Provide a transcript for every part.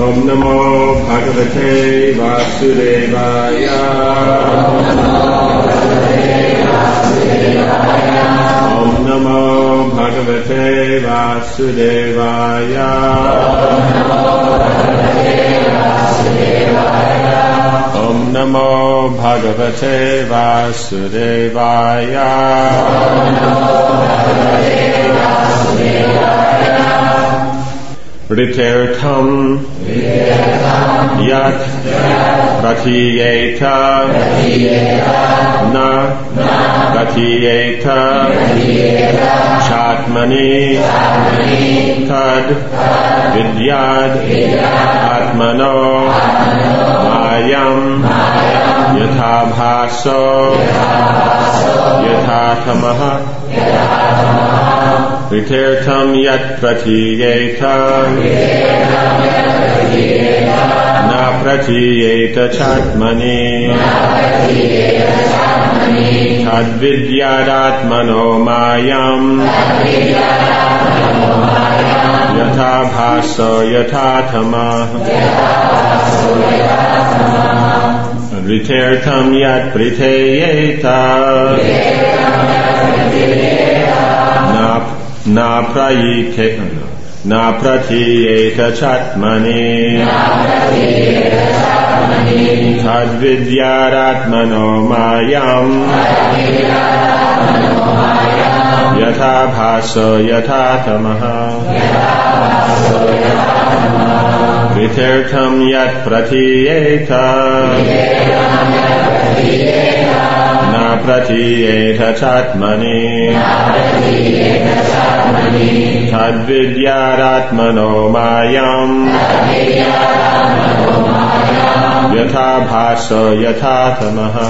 Om Namo Bhagavate Vasudevaya. Om Namo Bhagavate Vasudevaya. Om Namo Bhagavate Vasudevaya. Ritertam Yat Pratiyeta Na Pratiyeta Chatmani Tad Vidyad Atmano Mayam Yatha Bhaso Yatha Tamaha Ritertam Yat Pratiyeta Na Pratiyeta Chatmani Tad Vidyadatmano Mayam Yatha Bhaso Yatha Tamaha Ritertam Yat Pratiyeta Na Pratiyeta Chatmani Tad Vidyadatmano Mayam Yatha Bhaso Yatha Tamaha Ritertam Yat Pratiyeta Na Pratiyeta Chatmani Tad Vidyadatmano Mayam Yatha Bhaso Yatha Tamaha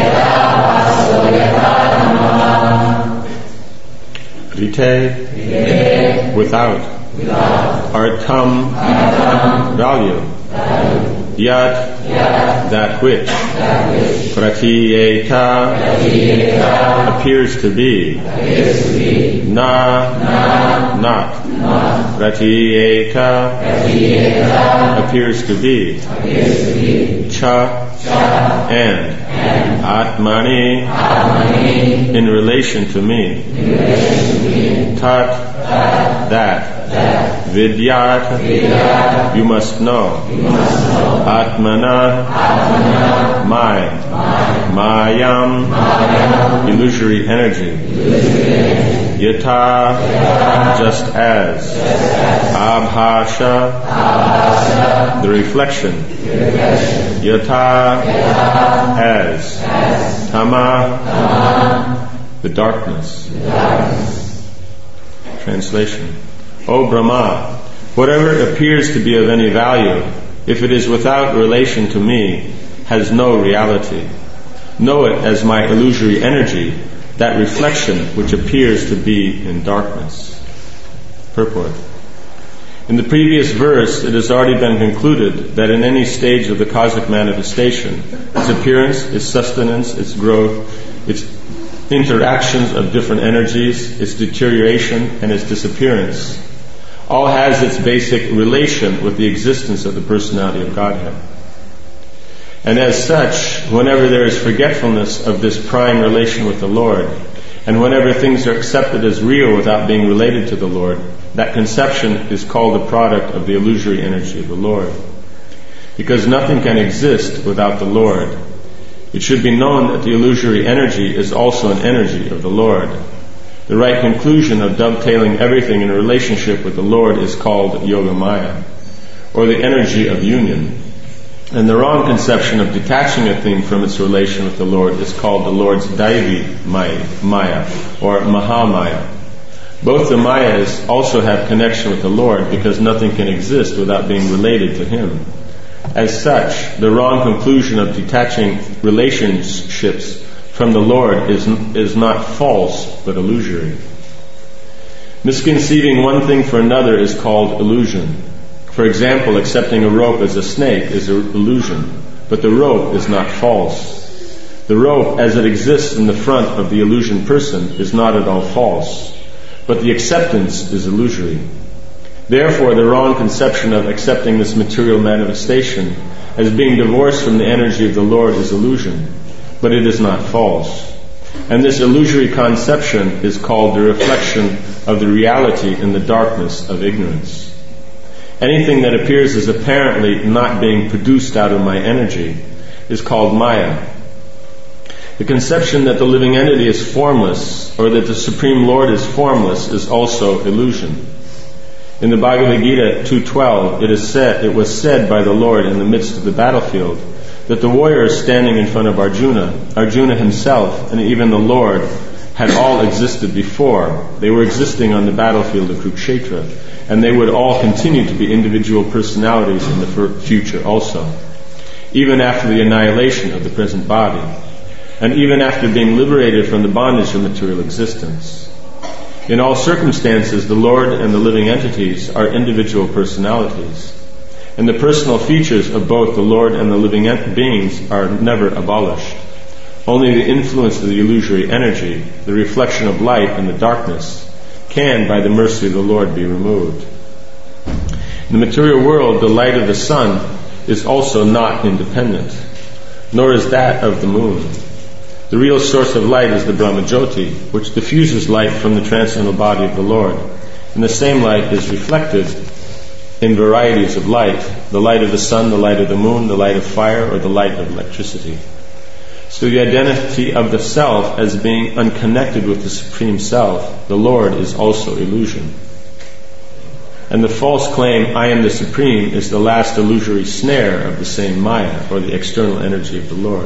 Rite without Artam value Yat that which Pratiyeta appears to be Na not Pratiyeta appears to be Cha and Atmani in relation to me Tat that Vidyat you must know Atmana my Mayam illusory energy Yatha just as Abhasha the reflection Yatha as Tama the darkness. Translation. O Brahma, whatever appears to be of any value, if it is without relation to me, has no reality. Know it as my illusory energy, that reflection which appears to be in darkness. Purport. In the previous verse, it has already been concluded that in any stage of the cosmic manifestation, its appearance, its sustenance, its growth, its interactions of different energies, its deterioration, and its disappearance, all has its basic relation with the existence of the personality of Godhead. And as such, whenever there is forgetfulness of this prime relation with the Lord, and whenever things are accepted as real without being related to the Lord, that conception is called the product of the illusory energy of the Lord. Because nothing can exist without the Lord, it should be known that the illusory energy is also an energy of the Lord. The right conclusion of dovetailing everything in a relationship with the Lord is called Yogamaya, or the energy of union. And the wrong conception of detaching a thing from its relation with the Lord is called the Lord's Daivi Maya, or Mahamaya. Both the Mayas also have connection with the Lord because nothing can exist without being related to Him. As such, the wrong conclusion of detaching relationships from the Lord is not false, but illusory. Misconceiving one thing for another is called illusion. For example, accepting a rope as a snake is an illusion, but the rope is not false. The rope, as it exists in the front of the illusion person, is not at all false, but the acceptance is illusory. Therefore, the wrong conception of accepting this material manifestation as being divorced from the energy of the Lord is illusion, but it is not false. And this illusory conception is called the reflection of the reality in the darkness of ignorance. Anything that appears as apparently not being produced out of my energy is called Maya. The conception that the living entity is formless, or that the Supreme Lord is formless, is also illusion. In the Bhagavad Gita 2.12, it was said by the Lord in the midst of the battlefield that the warriors standing in front of Arjuna himself, and even the Lord, had all existed before. They were existing on the battlefield of Kurukshetra, and they would all continue to be individual personalities in the future also, even after the annihilation of the present body, and even after being liberated from the bondage of material existence. In all circumstances, the Lord and the living entities are individual personalities, and the personal features of both the Lord and the living beings are never abolished. Only the influence of the illusory energy, the reflection of light in the darkness, can, by the mercy of the Lord, be removed. In the material world, the light of the sun is also not independent, nor is that of the moon. The real source of light is the Brahmajyoti, which diffuses light from the transcendental body of the Lord. And the same light is reflected in varieties of light: the light of the sun, the light of the moon, the light of fire, or the light of electricity. So the identity of the self as being unconnected with the Supreme Self, the Lord, is also illusion. And the false claim, I am the Supreme, is the last illusory snare of the same Maya, or the external energy of the Lord.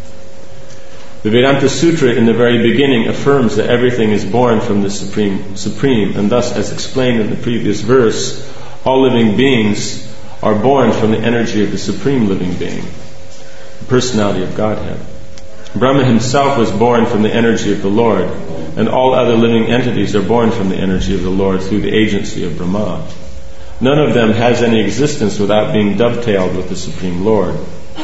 The Vedanta Sutra in the very beginning affirms that everything is born from the Supreme, and thus, as explained in the previous verse, all living beings are born from the energy of the Supreme Living Being, the personality of Godhead. Brahma himself was born from the energy of the Lord, and all other living entities are born from the energy of the Lord through the agency of Brahma. None of them has any existence without being dovetailed with the Supreme Lord.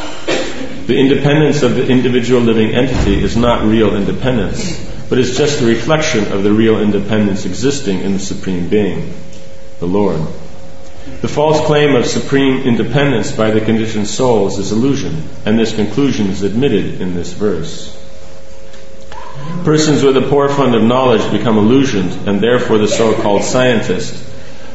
The independence of the individual living entity is not real independence, but is just a reflection of the real independence existing in the Supreme Being, the Lord. The false claim of supreme independence by the conditioned souls is illusion, and this conclusion is admitted in this verse. Persons with a poor fund of knowledge become illusioned, and therefore the so-called scientists,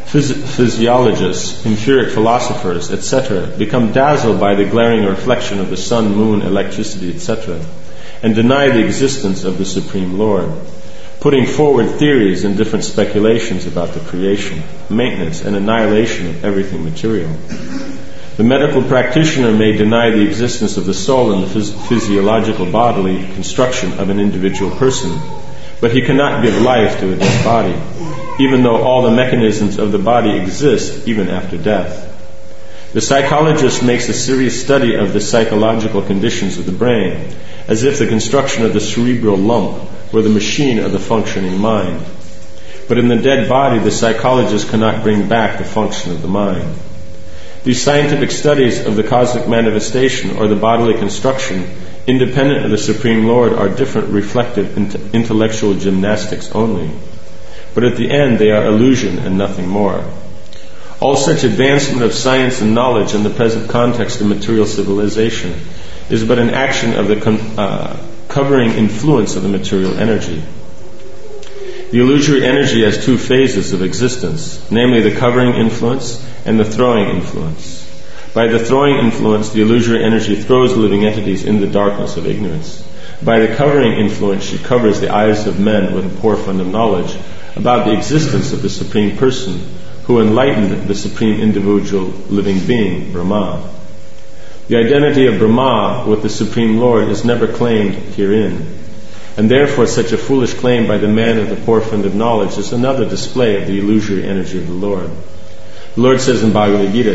physiologists, empiric philosophers, etc., become dazzled by the glaring reflection of the sun, moon, electricity, etc., and deny the existence of the Supreme Lord, putting forward theories and different speculations about the creation, maintenance, and annihilation of everything material. The medical practitioner may deny the existence of the soul in the physiological bodily construction of an individual person, but he cannot give life to a dead body, even though all the mechanisms of the body exist even after death. The psychologist makes a serious study of the psychological conditions of the brain, as if the construction of the cerebral lump were the machine of the functioning mind. But in the dead body, the psychologist cannot bring back the function of the mind. These scientific studies of the cosmic manifestation or the bodily construction, independent of the Supreme Lord, are different reflective intellectual gymnastics only. But at the end, they are illusion and nothing more. All such advancement of science and knowledge in the present context of material civilization is but an action of the covering influence of the material energy. The illusory energy has two phases of existence, namely the covering influence and the throwing influence. By the throwing influence, the illusory energy throws living entities in the darkness of ignorance. By the covering influence, she covers the eyes of men with a poor fund of knowledge about the existence of the Supreme Person, who enlightened the Supreme Individual Living Being, Brahma. The identity of Brahma with the Supreme Lord is never claimed herein, and therefore such a foolish claim by the man of the poor fund of knowledge is another display of the illusory energy of the Lord. The Lord says in Bhagavad Gita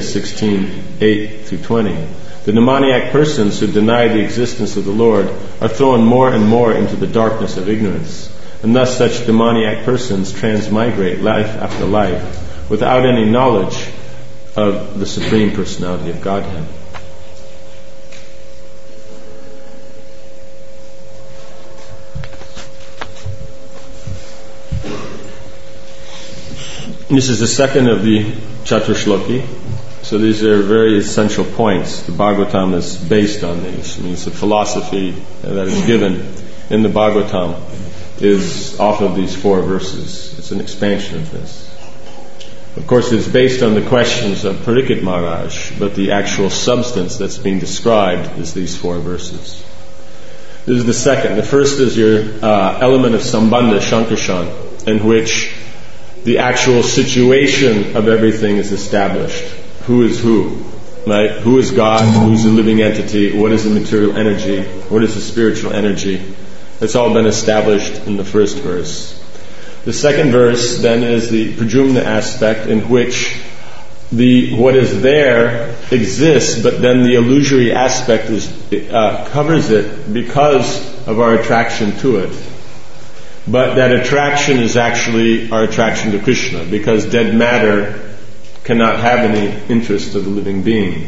16:8-20, the demoniac persons who deny the existence of the Lord are thrown more and more into the darkness of ignorance, and thus such demoniac persons transmigrate life after life without any knowledge of the Supreme Personality of Godhead. This is the second of the Chaturshloki. So these are very essential points. The Bhagavatam is based on these. I mean, it's a philosophy that is given in the Bhagavatam is off of these 4 verses. It's an expansion of this. Of course, it's based on the questions of Parikshit Maharaj, but the actual substance that's being described is these 4 verses. This is the second. The first is your element of Sambandha, Shankarshan, in which the actual situation of everything is established. Who is who? Right? Who is God? Who's the living entity? What is the material energy? What is the spiritual energy? It's all been established in the first verse. The second verse then is the Prajumna aspect, in which what is there exists, but then the illusory aspect covers it because of our attraction to it. But that attraction is actually our attraction to Krishna, because dead matter cannot have any interest of the living being.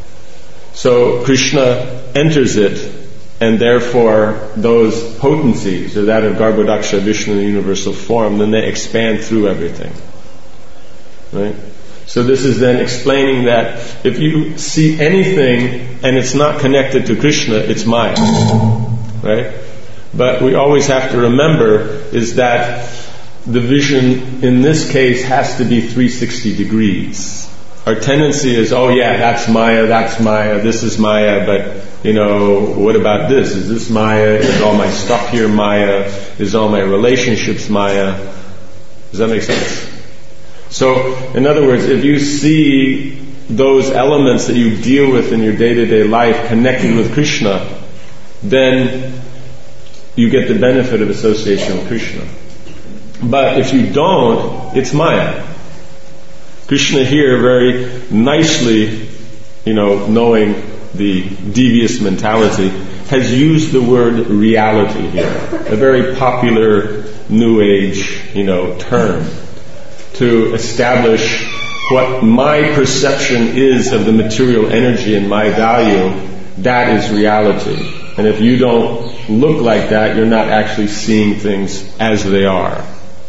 So Krishna enters it, and therefore those potencies, or that of Garbhodaksha, Vishnu, the universal form, then they expand through everything. Right? So this is then explaining that if you see anything and it's not connected to Krishna, it's Maya. Right? But we always have to remember is that the vision in this case has to be 360 degrees. Our tendency is, oh yeah, that's Maya, this is Maya, but what about this? Is this Maya? Is all my stuff here Maya? Is all my relationships Maya? Does that make sense? So, in other words, if you see those elements that you deal with in your day-to-day life connected with Krishna, then you get the benefit of association with Krishna. But if you don't, it's Maya. Krishna here very nicely, knowing the devious mentality, has used the word reality here, a very popular New Age, term, to establish what my perception is of the material energy and my value. That is reality. And if you don't look like that, you're not actually seeing things as they are.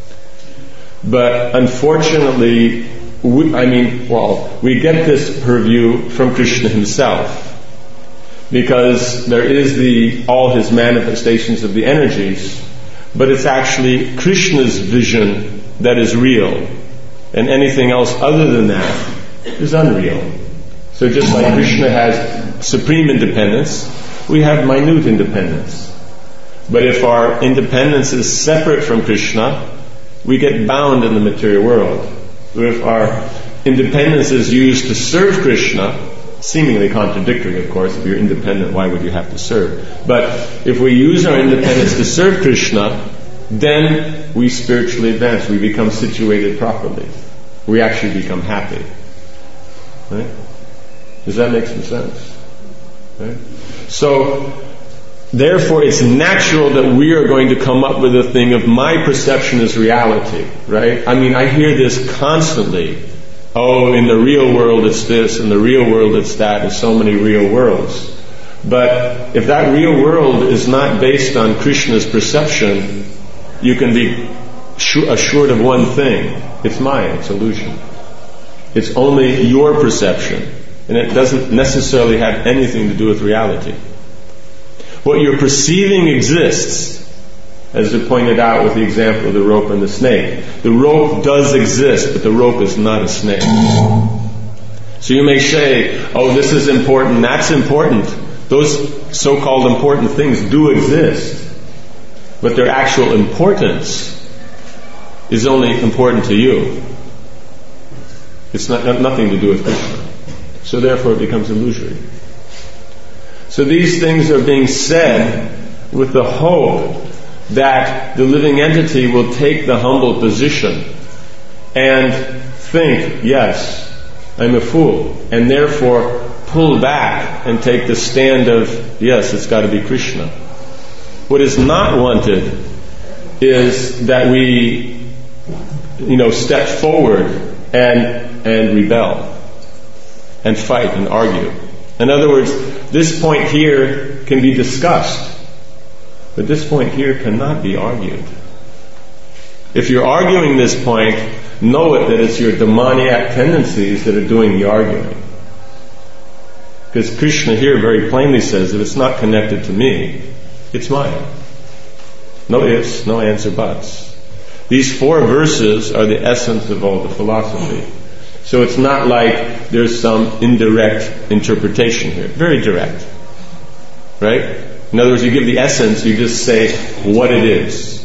But unfortunately, we get this purview from Krishna himself, because there is all his manifestations of the energies, but it's actually Krishna's vision that is real, and anything else other than that is unreal. So just like Krishna has supreme independence, we have minute independence. But if our independence is separate from Krishna, we get bound in the material world. If our independence is used to serve Krishna, seemingly contradictory, of course. If you're independent, why would you have to serve? But if we use our independence to serve Krishna, then we spiritually advance. We become situated properly. We actually become happy. Right? Does that make some sense? Right? So, therefore, it's natural that we are going to come up with a thing of my perception is reality, right? I hear this constantly. Oh, in the real world it's this, in the real world it's that, and so many real worlds. But if that real world is not based on Krishna's perception, you can be assured of one thing. It's Maya, it's illusion. It's only your perception, and it doesn't necessarily have anything to do with reality. What you're perceiving exists, as I pointed out with the example of the rope and the snake. The rope does exist, but the rope is not a snake. So you may say, oh, this is important, that's important. Those so-called important things do exist, but their actual importance is only important to you. It's nothing to do with Krishna. So therefore it becomes illusory. So these things are being said with the hope that the living entity will take the humble position and think, yes, I'm a fool, and therefore pull back and take the stand of, yes, it's got to be Krishna. What is not wanted is that we, step forward and rebel and fight and argue. In other words, this point here can be discussed, but this point here cannot be argued. If you're arguing this point, know it that it's your demoniac tendencies that are doing the arguing. Because Krishna here very plainly says, if it's not connected to me, it's mine. No ifs, no ands or buts. These 4 verses are the essence of all the philosophy. So it's not like there's some indirect interpretation here. Very direct. Right? In other words, you give the essence, you just say what it is.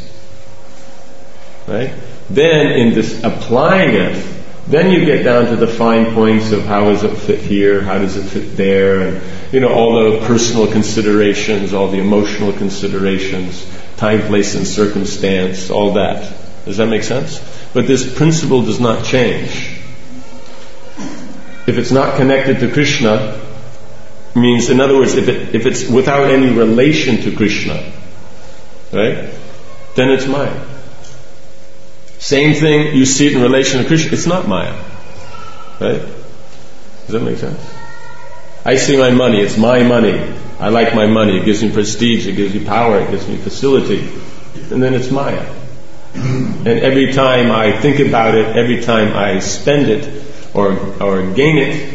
Right? Then in this applying it, then you get down to the fine points of how does it fit here, how does it fit there, and all the personal considerations, all the emotional considerations, time, place, and circumstance, all that. Does that make sense? But this principle does not change. If it's not connected to Krishna, means, in other words, if it's without any relation to Krishna, right, then it's Maya. Same thing, you see it in relation to Krishna, it's not Maya. Right? Does that make sense? I see my money, it's my money. I like my money, it gives me prestige, it gives me power, it gives me facility. And then it's Maya. And every time I think about it, every time I spend it or gain it,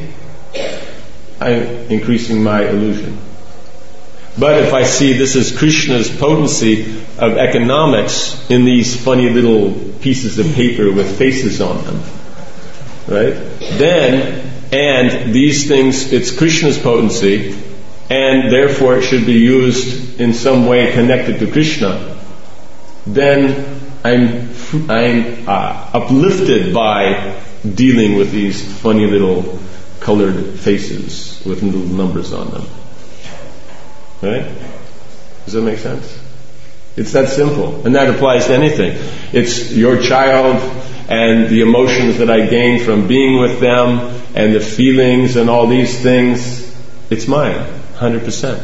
I'm increasing my illusion. But if I see this is Krishna's potency of economics in these funny little pieces of paper with faces on them, right? Then, and these things, it's Krishna's potency, and therefore it should be used in some way connected to Krishna, then I'm uplifted by dealing with these funny little colored faces with little numbers on them. Right? Does that make sense? It's that simple. And that applies to anything. It's your child and the emotions that I gain from being with them and the feelings and all these things. It's mine, 100%.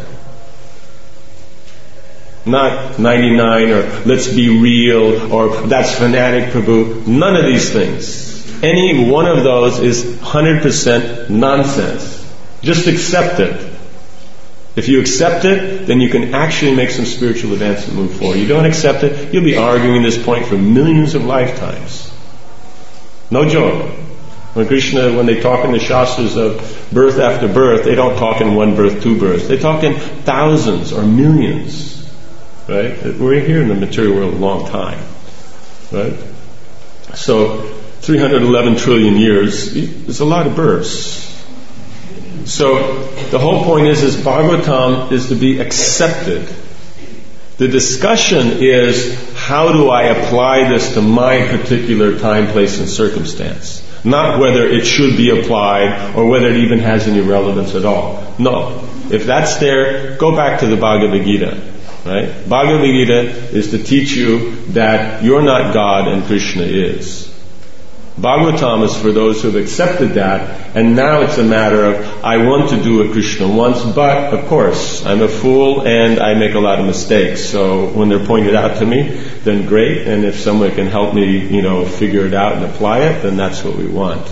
Not 99 or let's be real or that's fanatic Prabhu. None of these things. Any one of those is 100% nonsense. Just accept it. If you accept it, then you can actually make some spiritual advance and move forward. You don't accept it, you'll be arguing this point for millions of lifetimes. No joke. When Krishna, when they talk in the Shastras of birth after birth, they don't talk in one birth, two births. They talk in thousands or millions. Right? We're here in the material world a long time. Right? So, 311 trillion years is a lot of births. So, the whole point is Bhagavatam is to be accepted. The discussion is, how do I apply this to my particular time, place, and circumstance? Not whether it should be applied or whether it even has any relevance at all. No. If that's there, go back to the Bhagavad Gita. Right? Bhagavad Gita is to teach you that you're not God and Krishna is. Bhagavatam is for those who have accepted that, and now it's a matter of, I want to do what Krishna wants, but of course, I'm a fool and I make a lot of mistakes. So when they're pointed out to me, then great, and if someone can help me, figure it out and apply it, then that's what we want.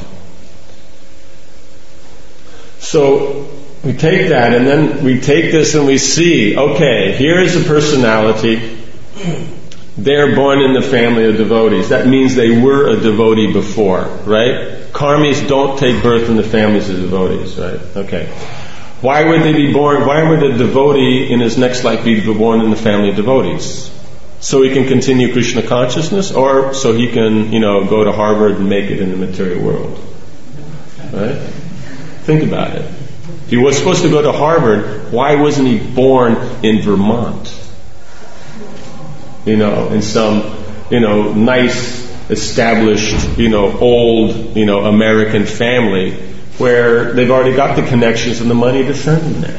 So, we take that and then we take this and we see, okay, here is a personality. They're born in the family of devotees. That means they were a devotee before, right? Karmis don't take birth in the families of devotees, right? Okay. Why would they be born? Why would a devotee in his next life be born in the family of devotees? So he can continue Krishna consciousness, or so he can, go to Harvard and make it in the material world. Right? Think about it. If he was supposed to go to Harvard, why wasn't he born in Vermont? In some, nice, established, old, American family where they've already got the connections and the money to send him there.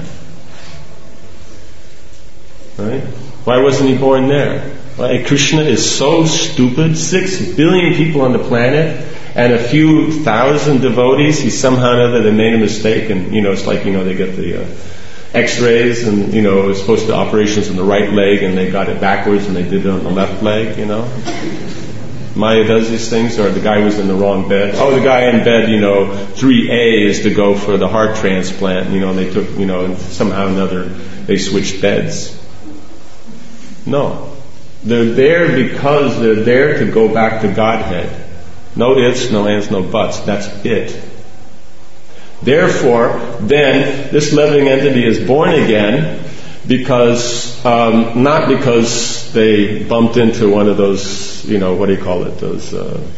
Right? Why wasn't he born there? Right? Krishna is so stupid. 6 billion people on the planet and a few thousand devotees. He somehow or other they made a mistake, and it's like they get the X-rays, and it was supposed to be operations on the right leg, and they got it backwards, and they did it on the left leg. Maya does these things, or the guy was in the wrong bed. Oh, the guy in bed, 3A is to go for the heart transplant. And they took, and somehow or another they switched beds. No. They're there because they're there to go back to Godhead. No ifs, no ands, no buts. That's it. Therefore, then, this living entity is born again because, not because they bumped into one of those, those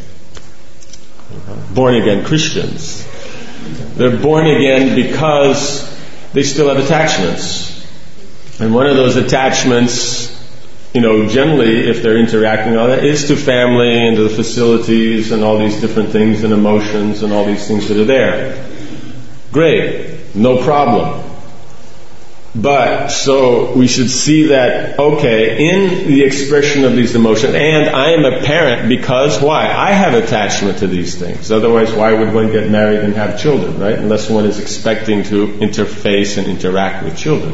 born again Christians. They're born again because they still have attachments. And one of those attachments, generally, if they're interacting on that, is to family and to the facilities and all these different things and emotions and all these things that are there. Great, no problem. But, so we should see that, okay, in the expression of these emotions, and I am a parent because, why? I have attachment to these things. Otherwise, why would one get married and have children, right? Unless one is expecting to interface and interact with children.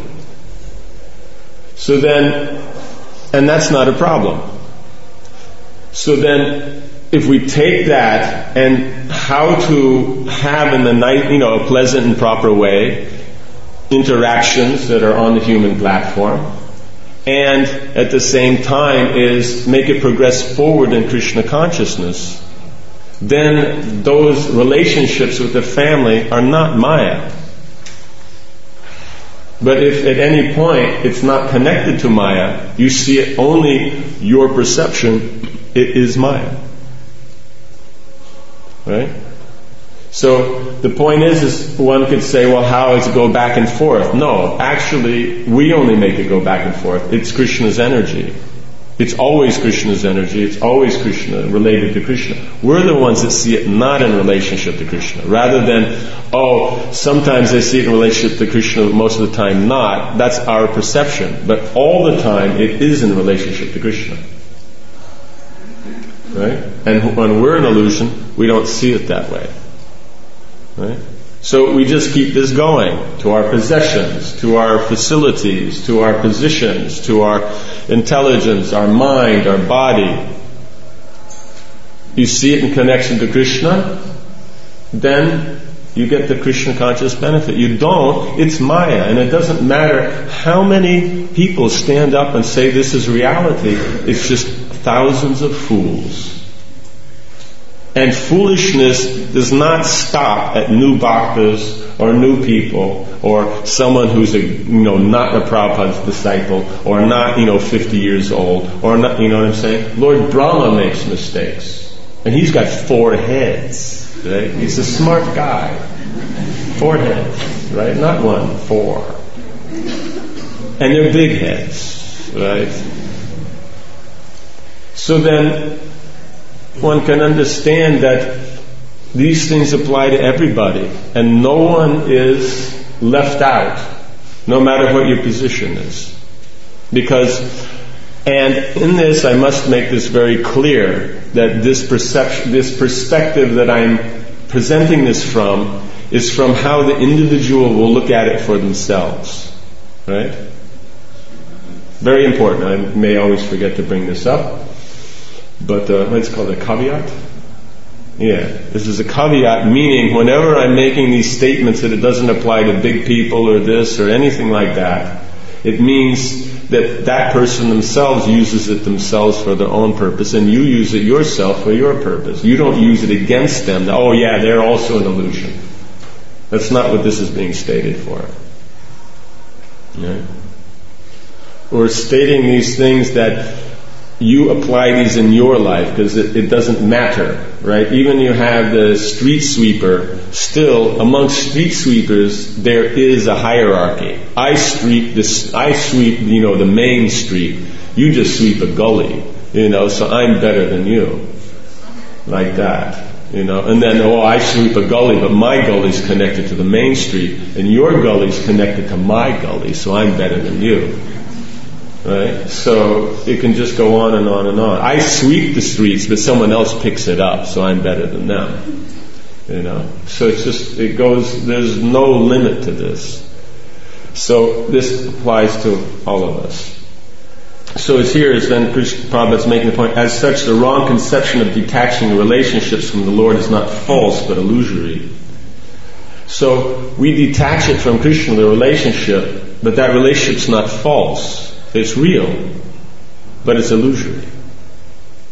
So then, and that's not a problem. So then, if we take that and how to have in the night, a pleasant and proper way, interactions that are on the human platform, and at the same time is make it progress forward in Krishna consciousness, then those relationships with the family are not Maya. But if at any point it's not connected to Maya, you see it only your perception, it is Maya. Right? So the point is one could say, well, how does it go back and forth? No, actually, we only make it go back and forth. It's Krishna's energy. It's always Krishna's energy. It's always Krishna, related to Krishna. We're the ones that see it not in relationship to Krishna. Rather than, sometimes I see it in relationship to Krishna, most of the time not. That's our perception. But all the time, it is in relationship to Krishna. Right? And when we're in illusion, we don't see it that way. Right? So we just keep this going to our possessions, to our facilities, to our positions, to our intelligence, our mind, our body. You see it in connection to Krishna, then you get the Krishna conscious benefit. You don't, it's Maya, and it doesn't matter how many people stand up and say this is reality. It's just thousands of fools. And foolishness does not stop at new bhaktas or new people or someone who's not a Prabhupada's disciple or not 50 years old or not, you know what I'm saying? Lord Brahma makes mistakes, and he's got 4 heads. Right? He's a smart guy. 4 heads, right? Not 1, 4, and they're big heads, right? So then, one can understand that these things apply to everybody, and no one is left out, no matter what your position is. And in this, I must make this very clear, that this perspective that I'm presenting this from is from how the individual will look at it for themselves. Right? Very important. I may always forget to bring this up. But what's called a caveat? Yeah, this is a caveat, meaning whenever I'm making these statements that it doesn't apply to big people or this or anything like that, it means that that person themselves uses it themselves for their own purpose, and you use it yourself for your purpose. You don't use it against them. Oh yeah, they're also an illusion. That's not what this is being stated for. Yeah. We're stating these things that you apply these in your life because it doesn't matter, right? Even you have the street sweeper, still amongst street sweepers there is a hierarchy. I sweep the main street. You just sweep a gully, so I'm better than you. Like that. And then, I sweep a gully, but my gully's connected to the main street, and your gully's connected to my gully, so I'm better than you. Right? So it can just go on and on and on. I sweep the streets, but someone else picks it up, so I'm better than them. So it goes, there's no limit to this. So this applies to all of us. So it's here is then Krishna Prabhupada's making the point, as such the wrong conception of detaching relationships from the Lord is not false but illusory. So we detach it from Krishna, the relationship, but that relationship's not false. It's real, but it's illusory.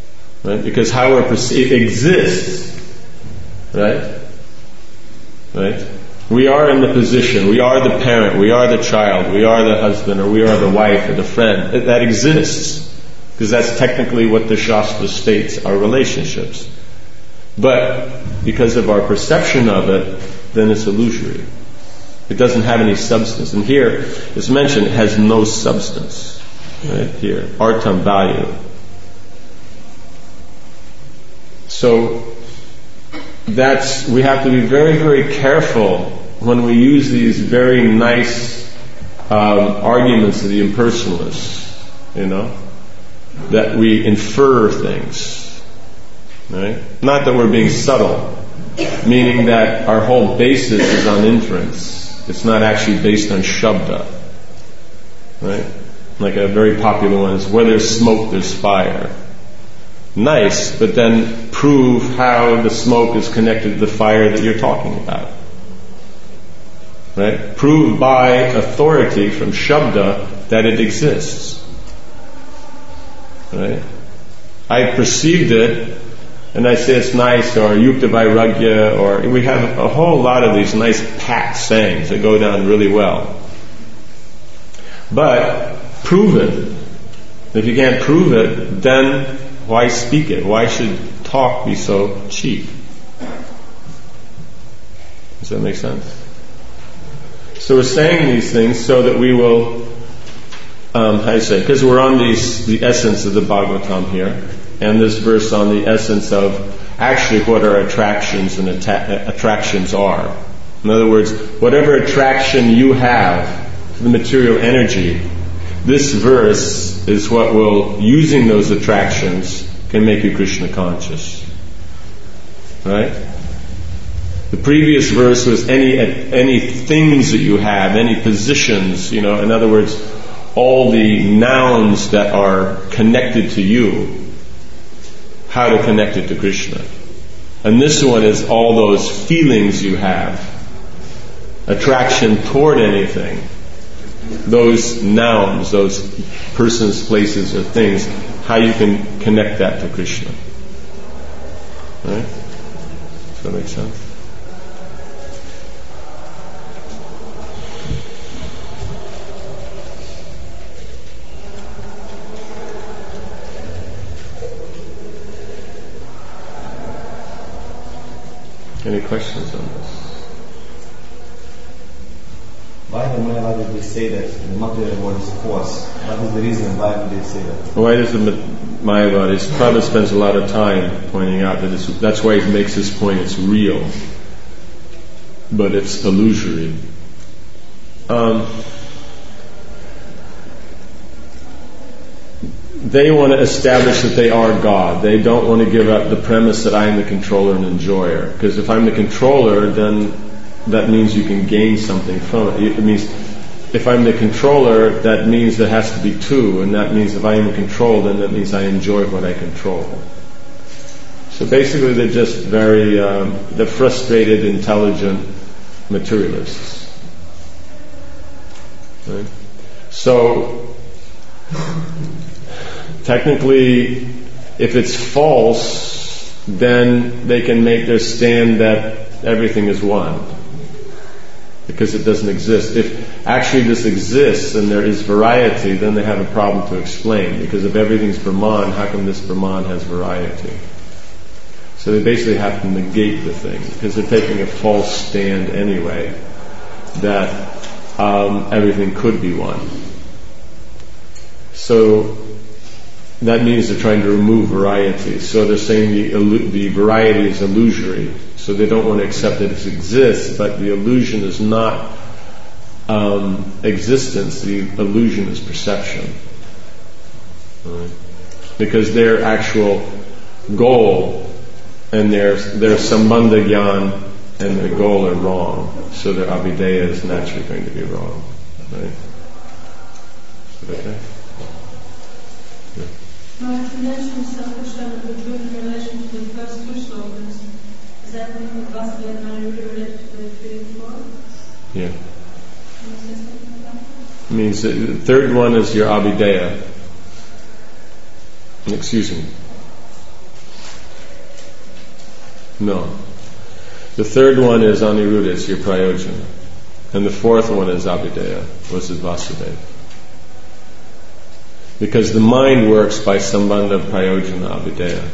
right? Because how we're perceived exists, right? Right? We are in the position, we are the parent, we are the child, we are the husband, or we are the wife, or the friend. That exists. Because that's technically what the Shastra states are relationships. But because of our perception of it, then it's illusory. It doesn't have any substance. And here, it's mentioned, it has no substance. Right here. Artam, value. So, we have to be very, very careful when we use these very nice arguments of the impersonalists, that we infer things, right? Not that we're being subtle, meaning that our whole basis is on inference. It's not actually based on Shabda, right? Like a very popular one is, where there's smoke, there's fire. Nice, but then prove how the smoke is connected to the fire that you're talking about. Right? Prove by authority from Shabda that it exists. Right? I perceived it, and I say it's nice, or Yukta Vairagya, or we have a whole lot of these nice pat sayings that go down really well. But prove it. If you can't prove it, then why speak it? Why should talk be so cheap? Does that make sense? So we're saying these things so that we will, because we're on the essence of the Bhagavatam here, and this verse on the essence of actually what our attractions and attractions are. In other words, whatever attraction you have to the material energy, this verse is what will, using those attractions, can make you Krishna conscious. Right? The previous verse was any things that you have, any positions, in other words, all the nouns that are connected to you, how to connect it to Krishna. And this one is all those feelings you have, attraction toward anything, those nouns, those persons, places, or things, how you can connect that to Krishna. Right? Does that make sense? Any questions on this? Why the Mayavadis did they say that the material world is false? What is the reason why would they say that? Why does the Mayavadis? Prabhupada spends a lot of time pointing out that that's why he makes this point. It's real, but it's illusory. They want to establish that they are God. They don't want to give up the premise that I am the controller and enjoyer. Because if I'm the controller, then that means you can gain something from it. It means if I'm the controller, that means there has to be two, and that means if I am in control, then that means I enjoy what I control. So basically they're just they're frustrated, intelligent materialists. Right? So, technically, if it's false, then they can make their stand that everything is one. Because it doesn't exist. If actually this exists and there is variety, then they have a problem to explain. Because if everything's Brahman, how come this Brahman has variety? So they basically have to negate the thing. Because they're taking a false stand anyway, that everything could be one. So that means they're trying to remove variety. So they're saying the variety is illusory. So they don't want to accept that it exists, but the illusion is not existence. The illusion is perception. Right? Because their actual goal and their sambandha gyan and their goal are wrong. So their abhideya is naturally going to be wrong. Right? Okay? Yeah. Well, you mentioned self-Krishna in relation to the first two slogans. Is that when Vasudeva and Narayana related to the three and four? Yeah. Can you say something about that? It means the third one is your abhideya. Excuse me. No. The third one is Aniruddha, it's your Prayojana. And the fourth one is Abhideya, which is Vasudeva. Because the mind works by Sambandha, Prayojana, Abhideya.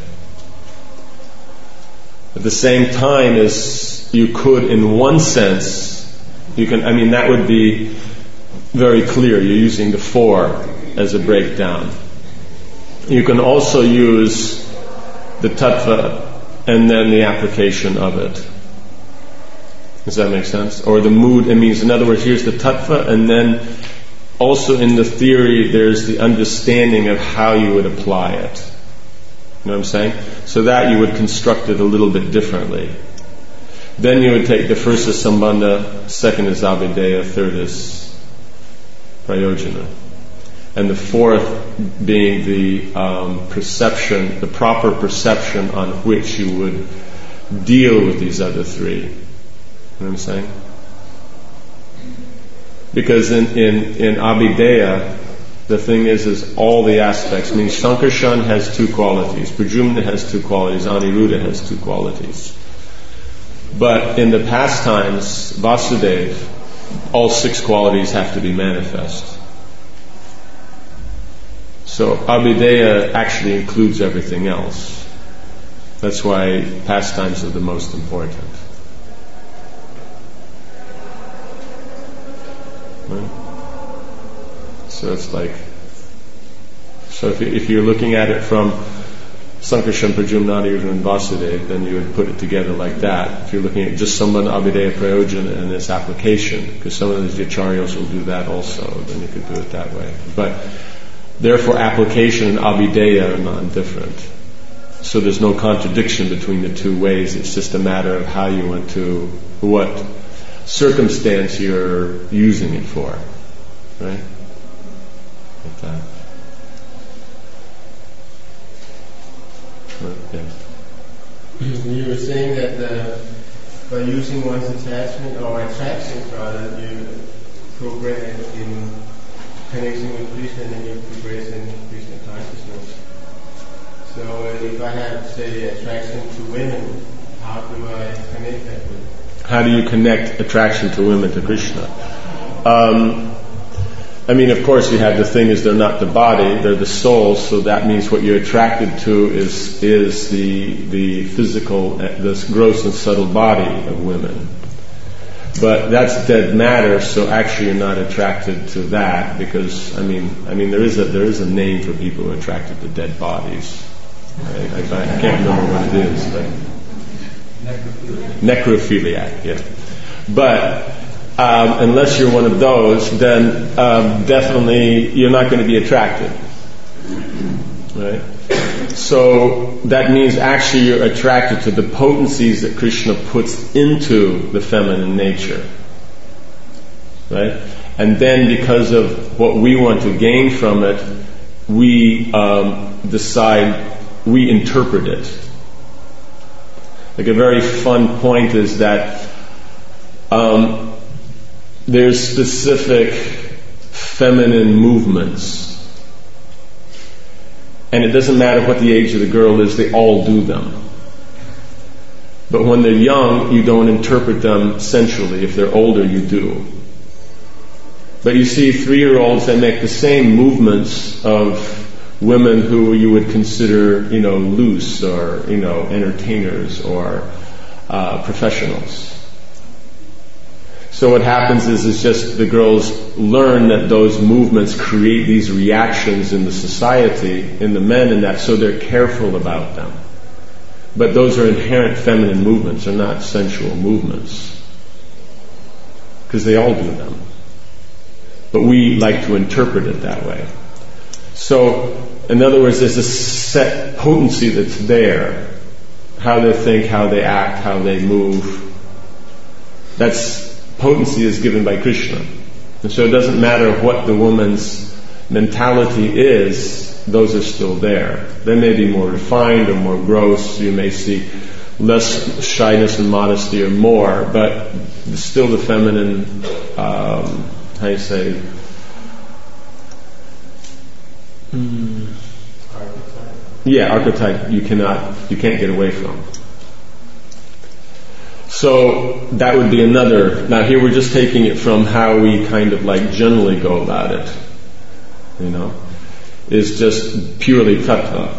At the same time as you could, in one sense, that would be very clear. You're using the four as a breakdown. You can also use the tattva and then the application of it. Does that make sense? Or the mood, it means, in other words, here's the tattva, and then also in the theory there's the understanding of how you would apply it. You know what I'm saying? So that you would construct it a little bit differently. Then you would take the first is Sambandha, second is Abhideya, third is Prayojana. And the fourth being the perception, the proper perception on which you would deal with these other three. You know what I'm saying? Because in Abhideya, the thing is all the aspects. I mean, Sankarshan has two qualities, Pradyumna has two qualities, Aniruddha has two qualities. But in the pastimes, Vasudeva, all six qualities have to be manifest. So Abhideya actually includes everything else. That's why pastimes are the most important. Right? So it's like, if you're looking at it from Sankarshan, Pradyumna, Aniruddha, and Vasudeva, then you would put it together like that. If you're looking at just Sambandha, Abhideya, Prayojana and its application, because some of the acharyas will do that also, then you could do it that way. But therefore application and Abhideya are non-different. So there's no contradiction between the two ways. It's just a matter of how you want to, what circumstance you're using it for. Right? Like that. Yeah. You were saying that by using one's attachment or attractions rather, you progress in connection with Krishna and then you progress in Krishna consciousness. So if I have, say, attraction to women, how do I connect that with? How do you connect attraction to women to Krishna? Of course you have the thing is they're not the body, they're the soul, so that means what you're attracted to is the physical, this gross and subtle body of women. But that's dead matter, so actually you're not attracted to that because, there is a name for people who are attracted to dead bodies. I can't remember what it is, but necrophiliac, yeah. But unless you're one of those, then definitely you're not going to be attracted. Right? So that means actually you're attracted to the potencies that Krishna puts into the feminine nature. Right? And then because of what we want to gain from it, we we interpret it. Like a very fun point is that there's specific feminine movements. And it doesn't matter what the age of the girl is, they all do them. But when they're young, you don't interpret them sensually. If they're older, you do. But you see 3-year-olds, they make the same movements of women who you would consider, loose or, entertainers or professionals. So what happens is it's just the girls learn that those movements create these reactions in the society, in the men and that, so they're careful about them. But those are inherent feminine movements, they're not sensual movements. Because they all do them. But we like to interpret it that way. So, in other words, there's a set potency that's there. How they think, how they act, how they move. Potency is given by Krishna. And so it doesn't matter what the woman's mentality is, those are still there. They may be more refined or more gross, you may see less shyness and modesty or more, but still the feminine, archetype. Yeah, archetype you can't get away from. So that would be another. Now here we're just taking it from how we kind of like generally go about it. Is just purely tattva.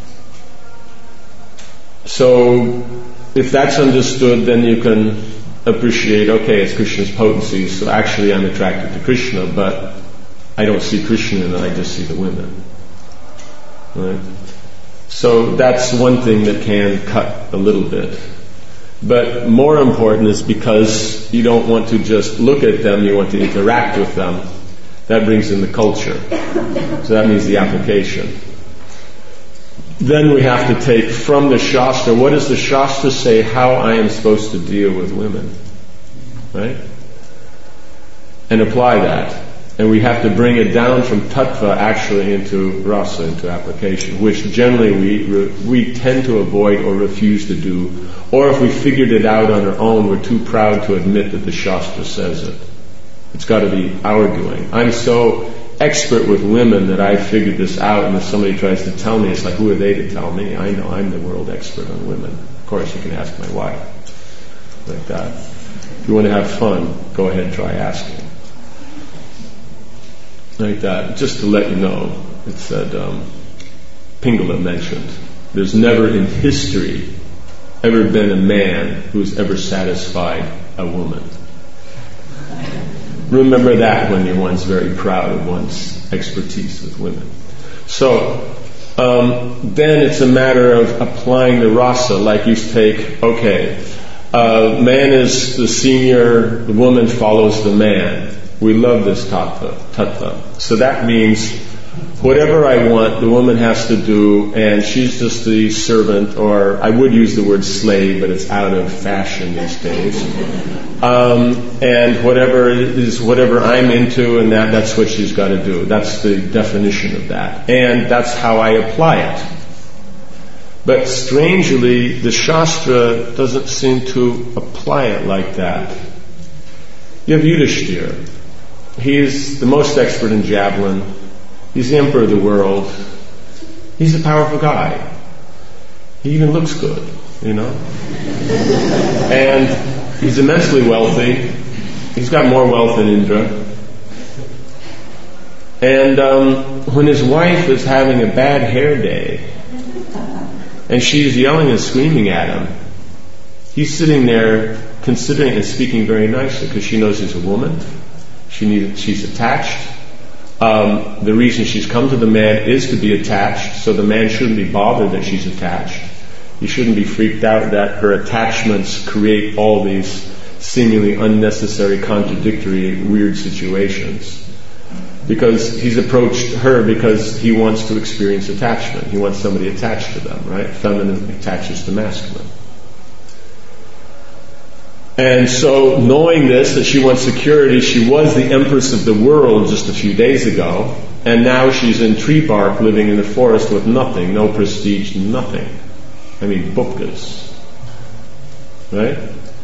So if that's understood, then you can appreciate, okay, it's Krishna's potency, so actually I'm attracted to Krishna, but I don't see Krishna in it, I just see the women. Right? So that's one thing that can cut a little bit. But more important is because you don't want to just look at them, you want to interact with them. That brings in the culture. So that means the application. Then we have to take from the Shastra, what does the Shastra say how I am supposed to deal with women? Right? And apply that. And we have to bring it down from tattva actually into rasa, into application, which generally we tend to avoid or refuse to do. Or if we figured it out on our own, we're too proud to admit that the Shastra says it. It's got to be our doing. I'm so expert with women that I figured this out, and if somebody tries to tell me, it's like, who are they to tell me? I know I'm the world expert on women. Of course, you can ask my wife. Like that. If you want to have fun, go ahead and try asking. Like that. Just to let you know, it said, Pingala mentioned, there's never in history ever been a man who's ever satisfied a woman. Remember that when one's very proud of one's expertise with women. So, then it's a matter of applying the rasa, like you take, okay, man is the senior, the woman follows the man. We love this tattva. So that means whatever I want, the woman has to do, and she's just the servant, or I would use the word slave, but it's out of fashion these days. And whatever I'm into, and that's what she's got to do. That's the definition of that. And that's how I apply it. But strangely, the Shastra doesn't seem to apply it like that. You have Yudhishthira. He's the most expert in javelin. He's the emperor of the world. He's a powerful guy. He even looks good, And he's immensely wealthy. He's got more wealth than Indra. And when his wife is having a bad hair day, and she's yelling and screaming at him, he's sitting there considering and speaking very nicely, because she knows he's a woman. She's attached. The reason she's come to the man is to be attached, so the man shouldn't be bothered that she's attached. He shouldn't be freaked out that her attachments create all these seemingly unnecessary, contradictory, weird situations. Because he's approached her because he wants to experience attachment. He wants somebody attached to them, right? Feminine attaches to masculine. And so, knowing this, that she wants security, she was the empress of the world just a few days ago, and now she's in tree bark living in the forest with nothing, no prestige, nothing. I mean, bupkas. Right?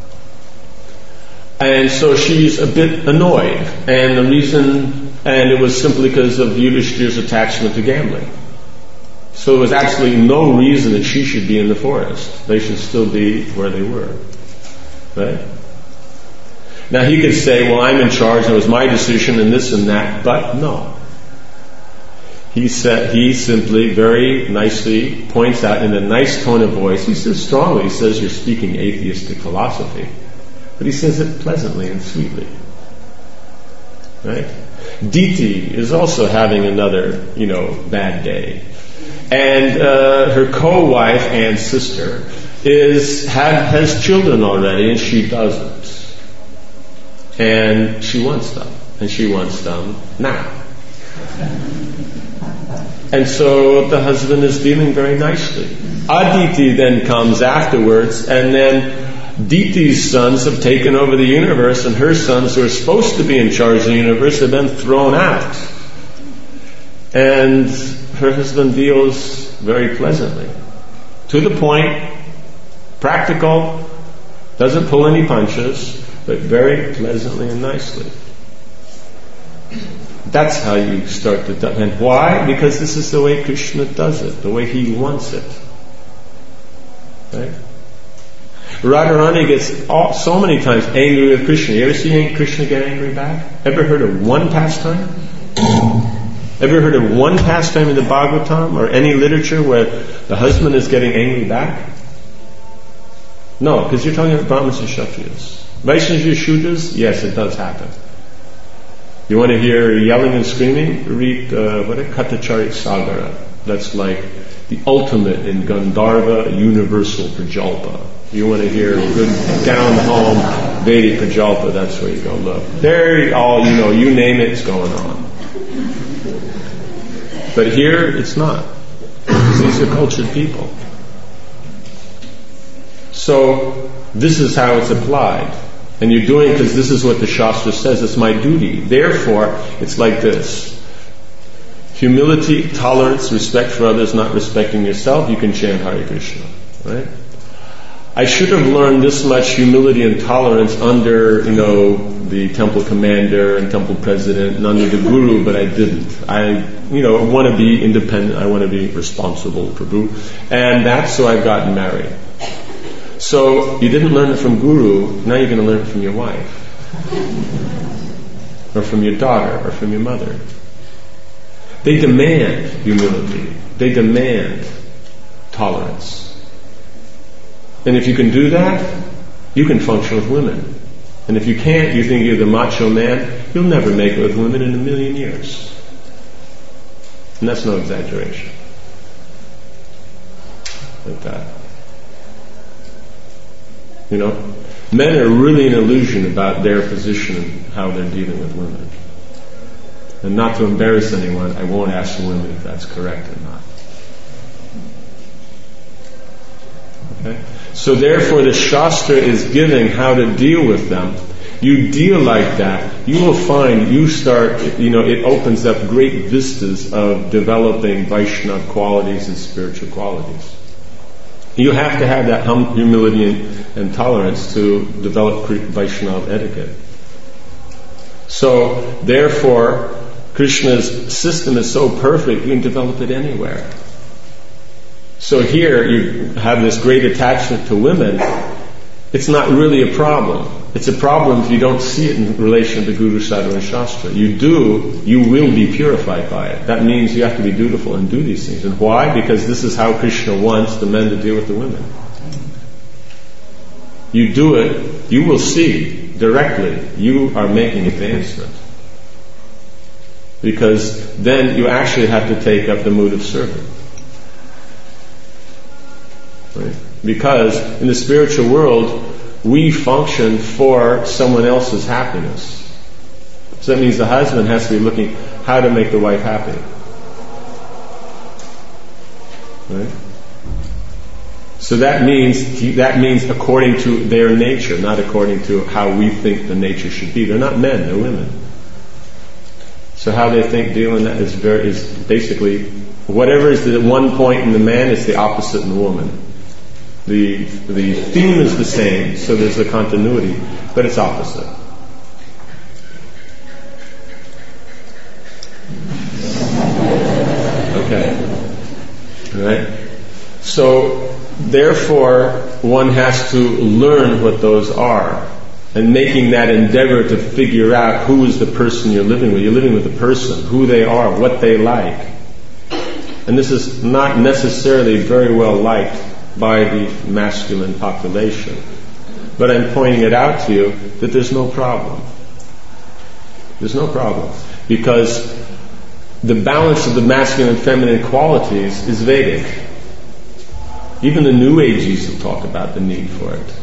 And so she's a bit annoyed, and it was simply because of Yudhishthira's attachment to gambling. So there was absolutely no reason that she should be in the forest. They should still be where they were. Right? Now he could say, well, I'm in charge, it was my decision and this and that, but no. He simply very nicely points out in a nice tone of voice, he says strongly, he says you're speaking atheistic philosophy, but he says it pleasantly and sweetly. Right? Diti is also having another, bad day. And her co-wife and sister has children already, and she doesn't. And she wants them. And she wants them now. And so the husband is dealing very nicely. Aditi then comes afterwards, and then Diti's sons have taken over the universe, and her sons who are supposed to be in charge of the universe have been thrown out. And her husband deals very pleasantly. To the point, practical, doesn't pull any punches, but very pleasantly and nicely. That's how you start to... And why? Because this is the way Krishna does it, the way he wants it. Right? Radharani gets so many times angry with Krishna. You ever see Krishna get angry back? Ever heard of one pastime? Ever heard of one pastime in the Bhagavatam or any literature where the husband is getting angry back? No, because you're talking about Brahmanas and Kshatriyas. Vaishnavas and Shudras, yes, it does happen. You want to hear yelling and screaming? Read Kathacharit Sagara. That's like the ultimate in Gandharva universal prajalpa. You want to hear good down-home Vedic prajalpa, that's where you go look. There, you name it, it's going on. But here, it's not. Because these are cultured people. So, this is how it's applied. And you're doing it because this is what the Shastra says, it's my duty. Therefore, it's like this. Humility, tolerance, respect for others, not respecting yourself, you can chant Hare Krishna. Right? I should have learned this much humility and tolerance under, the temple commander and temple president and under the guru, but I didn't. I want to be independent, I want to be responsible, Prabhu. And that's so I've gotten married. So you didn't learn it from guru, now you're going to learn it from your wife. Or from your daughter, or from your mother. They demand humility. They demand tolerance. And if you can do that, you can function with women. And if you can't, you think you're the macho man, you'll never make it with women in a million years. And that's no exaggeration. Like that. Men are really an illusion about their position and how they're dealing with women. And not to embarrass anyone, I won't ask the women if that's correct or not. Okay? So therefore the Shastra is giving how to deal with them. You deal like that, you will find you start, it opens up great vistas of developing Vaishnava qualities and spiritual qualities. You have to have that humility and tolerance to develop Vaishnava etiquette. So, therefore, Krishna's system is so perfect, you can develop it anywhere. So here, you have this great attachment to women. It's not really a problem. It's a problem if you don't see it in relation to Guru, Sadhu, and Shastra. You do, you will be purified by it. That means you have to be dutiful and do these things. And why? Because this is how Krishna wants the men to deal with the women. You do it, you will see directly you are making advancement. Because then you actually have to take up the mood of serving. Right? Because in the spiritual world, we function for someone else's happiness. So that means the husband has to be looking how to make the wife happy. Right? So that means according to their nature, not according to how we think the nature should be. They're not men, they're women. So how they think dealing that is basically whatever is the one point in the man is the opposite in the woman. The theme is the same, so there's a continuity, but it's opposite. Okay. All right? So, therefore, one has to learn what those are. And making that endeavor to figure out who is the person you're living with. You're living with a person, who they are, what they like. And this is not necessarily very well liked by the masculine population. But I'm pointing it out to you that there's no problem. There's no problem. Because the balance of the masculine and feminine qualities is Vedic. Even the New Ages will talk about the need for it.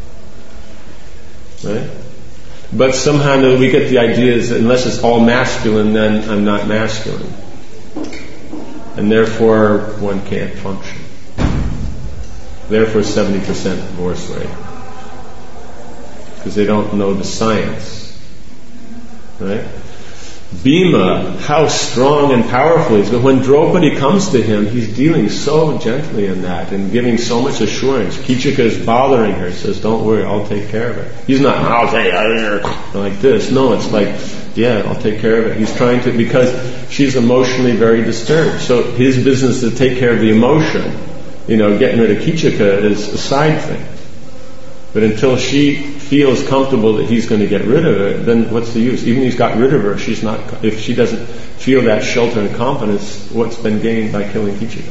Right? But somehow we get the idea that unless it's all masculine, then I'm not masculine. And therefore, one can't function. Therefore, 70% divorce rate. Because they don't know the science. Right? Bhima, how strong and powerful he is. But when Draupadi comes to him, he's dealing so gently in that and giving so much assurance. Kichika is bothering her, says, don't worry, I'll take care of it. He's not, I'll take care of it, like this. No, it's like, yeah, I'll take care of it. He's trying to, because she's emotionally very disturbed. So his business is to take care of the emotion. Getting rid of Kichika is a side thing. But until she feels comfortable that he's going to get rid of her, then what's the use? Even if he's got rid of her, if she doesn't feel that shelter and confidence, what's been gained by killing Kichika?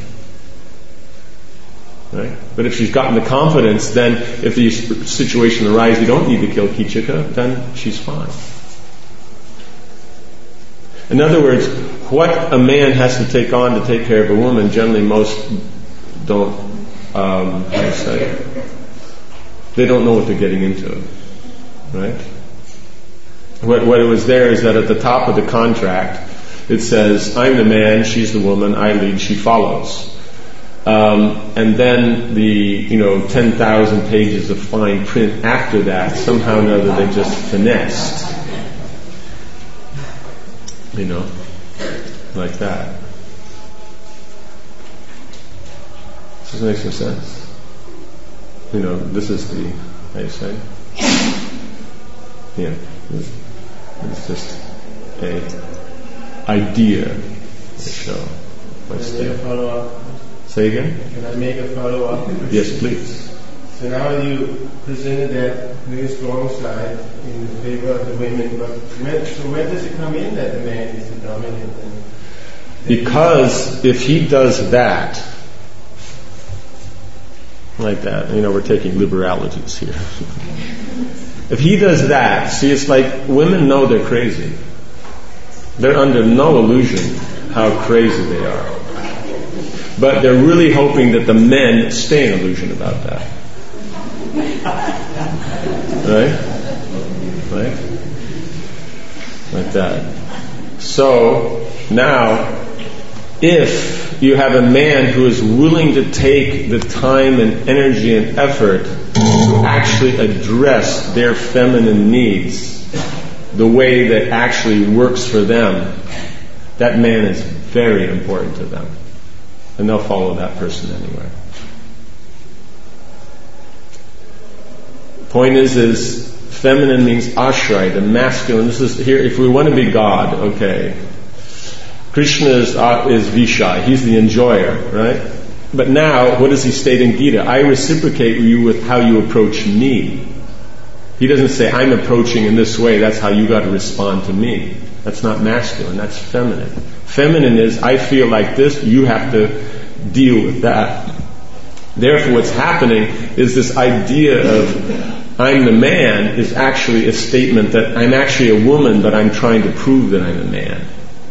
Right? But if she's gotten the confidence, then if the situation arises, you don't need to kill Kichika, then she's fine. In other words, what a man has to take on to take care of a woman, generally most don't, they don't know what they're getting into. Right? What it was there is that at the top of the contract, it says, I'm the man, she's the woman, I lead, she follows. And then the 10,000 pages of fine print after that, somehow or another they just finessed. Like that. Does this make some sense? This is the, how you say? Yeah. It's just a idea to show what's there. Can I make a follow-up? Say again? Can I make a follow-up? Yes, please. So now you presented that very strong side in favor of the women, but when does it come in that the man is the dominant? Because if he does that, like that, we're taking liberalities here. If he does that, see, it's like women know they're crazy. They're under no illusion how crazy they are. But they're really hoping that the men stay in illusion about that. Right? Like that. So, now, if you have a man who is willing to take the time and energy and effort to actually address their feminine needs the way that actually works for them, that man is very important to them. And they'll follow that person anywhere. Point is feminine means ashray, the masculine. This is here, if we want to be God, okay. Krishna is Vishai, he's the enjoyer, right? But now, what does he state in Gita? I reciprocate you with how you approach me. He doesn't say, I'm approaching in this way, that's how you got to respond to me. That's not masculine, that's feminine. Feminine is, I feel like this, you have to deal with that. Therefore, what's happening is this idea of I'm the man is actually a statement that I'm actually a woman, but I'm trying to prove that I'm a man.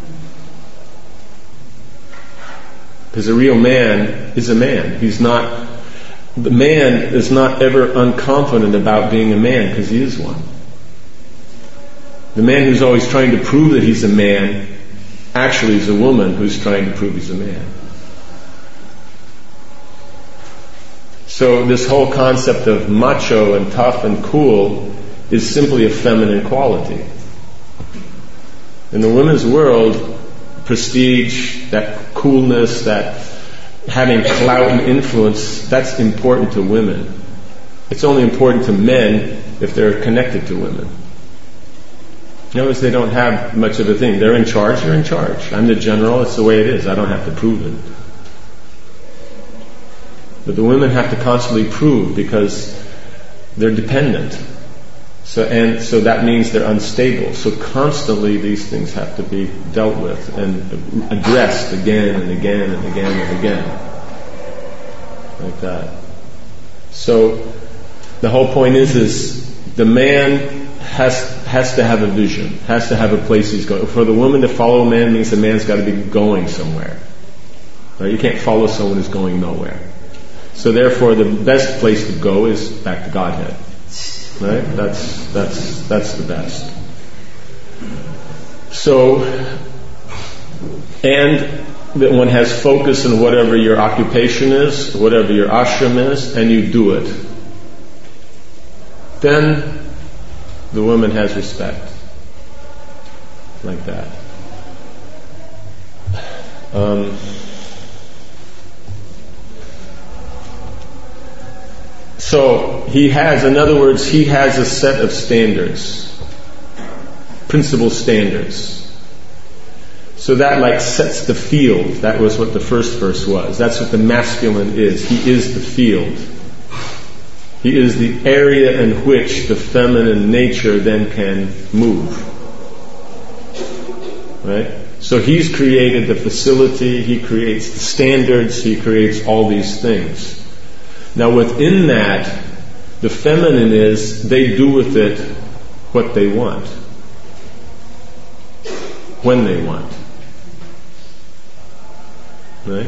Because a real man is a man. The man is not ever unconfident about being a man because he is one. The man who's always trying to prove that he's a man actually is a woman who's trying to prove he's a man. So this whole concept of macho and tough and cool is simply a feminine quality. In the women's world, prestige, that coolness, that having clout and influence, that's important to women. It's only important to men if they're connected to women. Notice they don't have much of a thing. They're in charge, you're in charge. I'm the general, it's the way it is. I don't have to prove it. But the women have to constantly prove because they're dependent. So that means they're unstable. So constantly these things have to be dealt with and addressed again and again and again and again. Like that. So the whole point is the man has to have a vision, has to have a place he's going. For the woman to follow a man means the man's got to be going somewhere. Right? You can't follow someone who's going nowhere. So therefore the best place to go is back to Godhead. Right? That's the best. So, and that one has focus in whatever your occupation is, whatever your ashram is, and you do it. Then the woman has respect. Like that. So he has, in other words, he has a set of standards, principal standards. So that like sets the field. That was what the first verse was. That's what the masculine is. He is the field. He is the area in which the feminine nature then can move. Right? So He's created the facility, He creates the standards, He creates all these things. Now within that, the feminine is, they do with it what they want. When they want. Right?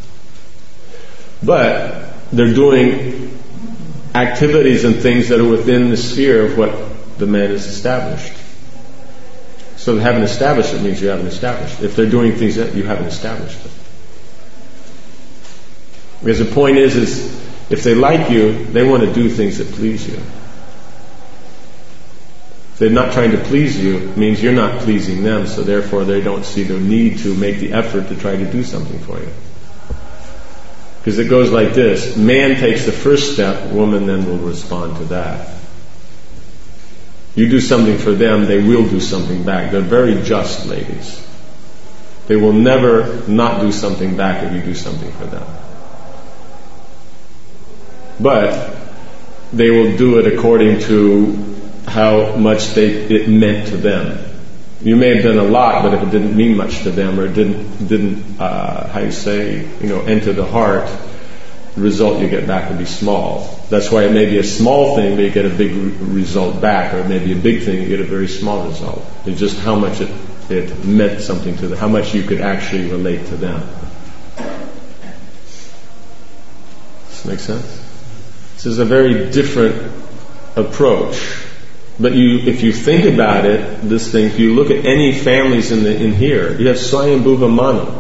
But they're doing activities and things that are within the sphere of what the man has established. So they haven't established it means you haven't established it. If they're doing things that you haven't established it. Because the point is if they like you, they want to do things that please you. If they're not trying to please you, it means you're not pleasing them, so therefore they don't see the need to make the effort to try to do something for you. Because it goes like this: man takes the first step, woman then will respond to that. You do something for them, they will do something back. They're very just ladies. They will never not do something back if you do something for them. But they will do it according to how much it meant to them. You may have done a lot, but if it didn't mean much to them, or it didn't enter the heart, the result you get back will be small. That's why it may be a small thing, but you get a big result back, or it may be a big thing, you get a very small result. It's just how much it meant something to them, how much you could actually relate to them. Does this make sense? This is a very different approach. But if you think about it, this thing, if you look at any families in here, you have Swayambhuva Manu.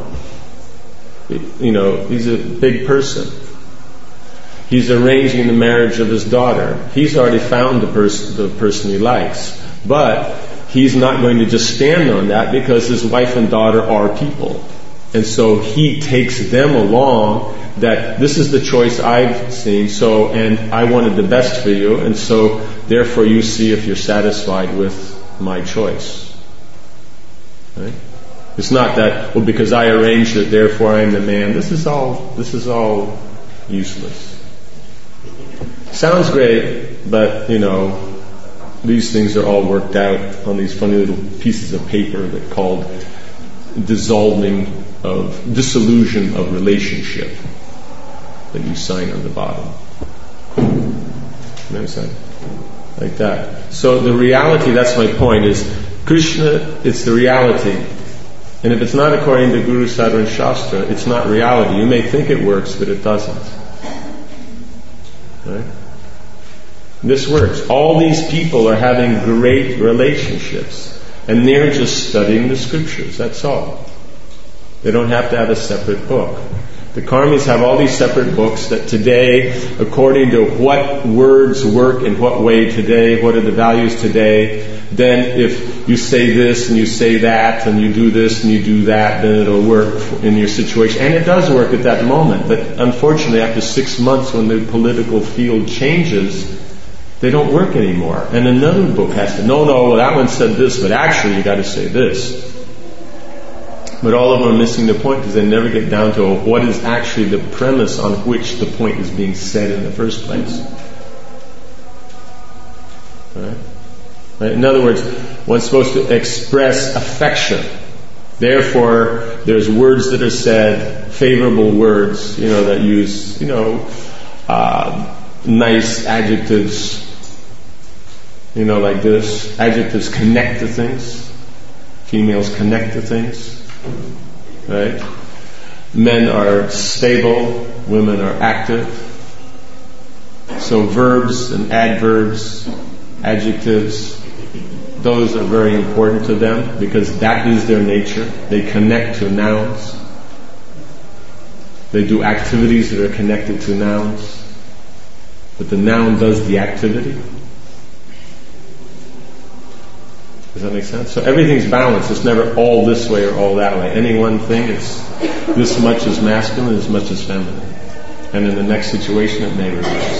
He's a big person. He's arranging the marriage of his daughter. He's already found the person he likes. But he's not going to just stand on that, because his wife and daughter are people. And so he takes them along, that this is the choice I've seen, and I wanted the best for you, and so therefore you see if you're satisfied with my choice. Right? It's not that, because I arranged it, therefore I'm the man. This is all useless. Sounds great, but these things are all worked out on these funny little pieces of paper that called dissolution of relationship that you sign on the bottom. You understand? Like that. So the reality, that's my point, is Krishna, it's the reality. And if it's not according to Guru, Sadhana, and Shastra, it's not reality. You may think it works, but it doesn't. Right? This works. All these people are having great relationships, and they're just studying the scriptures, that's all. They don't have to have a separate book. The karmis have all these separate books that today, according to what words work in what way today, what are the values today, then if you say this and you say that and you do this and you do that, then it'll work in your situation. And it does work at that moment. But unfortunately, after 6 months, when the political field changes, they don't work anymore. And another book has to, well, that one said this, but actually you got to say this. But all of them are missing the point, because they never get down to what is actually the premise on which the point is being said in the first place. Right? In other words, one's supposed to express affection. Therefore, there's words that are said, favorable words, that use, nice adjectives, like this. Adjectives connect to things. Females connect to things. Right? Men are stable, women are active. So verbs and adverbs, adjectives, those are very important to them, because that is their nature. They connect to nouns. They do activities that are connected to nouns. But the noun does the activity. Does that make sense? So everything's balanced. It's never all this way or all that way. Any one thing, it's this much is masculine, this much is feminine. And in the next situation, it may reverse.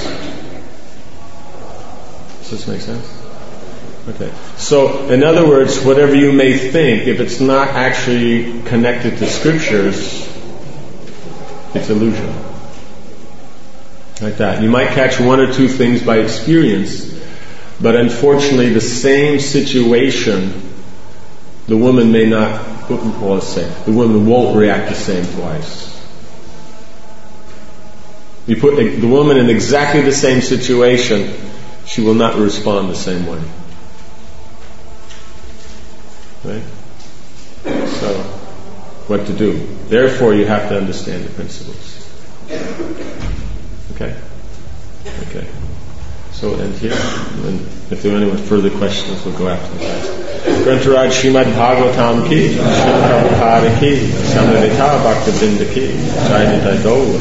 Does this make sense? Okay. So, in other words, whatever you may think, if it's not actually connected to scriptures, it's illusion. Like that. You might catch one or two things by experience, but unfortunately the same situation, the woman may not, what can Paul say? The woman won't react the same twice. You put the woman in exactly the same situation, she will not respond the same way. Right? So, what to do? Therefore, you have to understand the principles. Okay? Okay. So we'll end here. And if there are any further questions, we'll go after the class. Grantaraj Srimad Bhagavatam ki, Srimad Prabhupada ki, Samavita Bhaktivinoda ki, Jai Dole.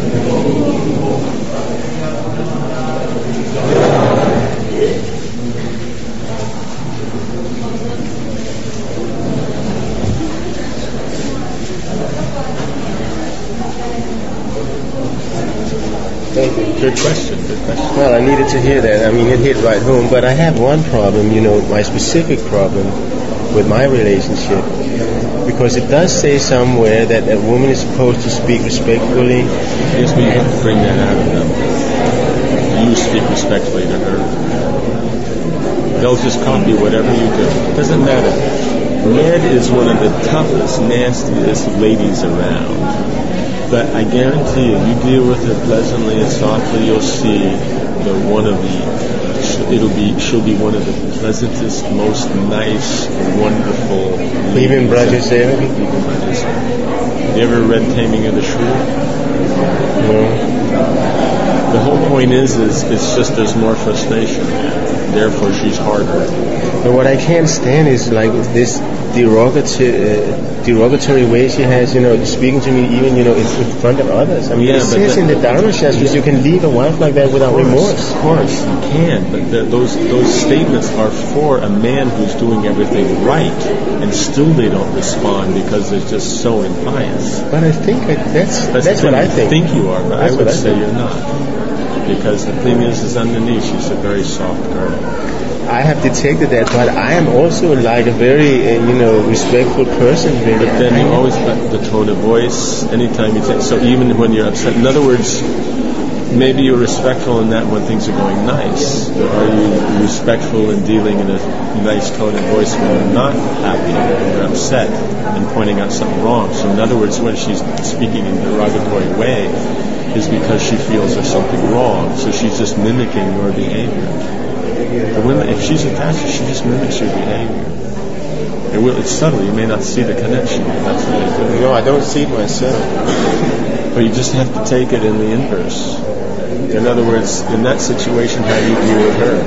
Good question. Well, I needed to hear that. I mean, it hit right home. But I have one problem, my specific problem with my relationship. Because it does say somewhere that a woman is supposed to speak respectfully. Yes, but you have to bring that out of them. You speak respectfully to her. They'll just copy whatever you do. It doesn't matter. Ned is one of the toughest, nastiest ladies around. But I guarantee you deal with her pleasantly and softly, you'll see she'll be one of the pleasantest, most nice, wonderful ladies. Even Brajasena? Even Brajasena. You ever read Taming of the Shrew? No. The whole point is it's just there's more frustration. Therefore she's harder. But what I can't stand is like this derogatory way she has, speaking to me even, in front of others. I mean, it says in the Dharma Shastras you can leave a wife like that without remorse. Of course, you can, but those statements are for a man who's doing everything right, and still they don't respond because they're just so impious. But I think that's what I think. I think you are, but I would say you're not. Because the thing is underneath, she's a very soft girl. I have detected that, but I am also like a very, respectful person. Really. But then you always got the tone of voice anytime you take. So even when you're upset, in other words, maybe you're respectful in that when things are going nice. But are you respectful in dealing in a nice tone of voice when you're not happy, when you're upset, and pointing out something wrong? So in other words, when she's speaking in a derogatory way, is because she feels there's something wrong. So she's just mimicking your behavior. The women, if she's attached, she just mimics your behavior. It's subtle. You may not see the connection. That's what they do. No, I don't see it myself. But you just have to take it in the inverse. In other words, in that situation, how do you deal with her?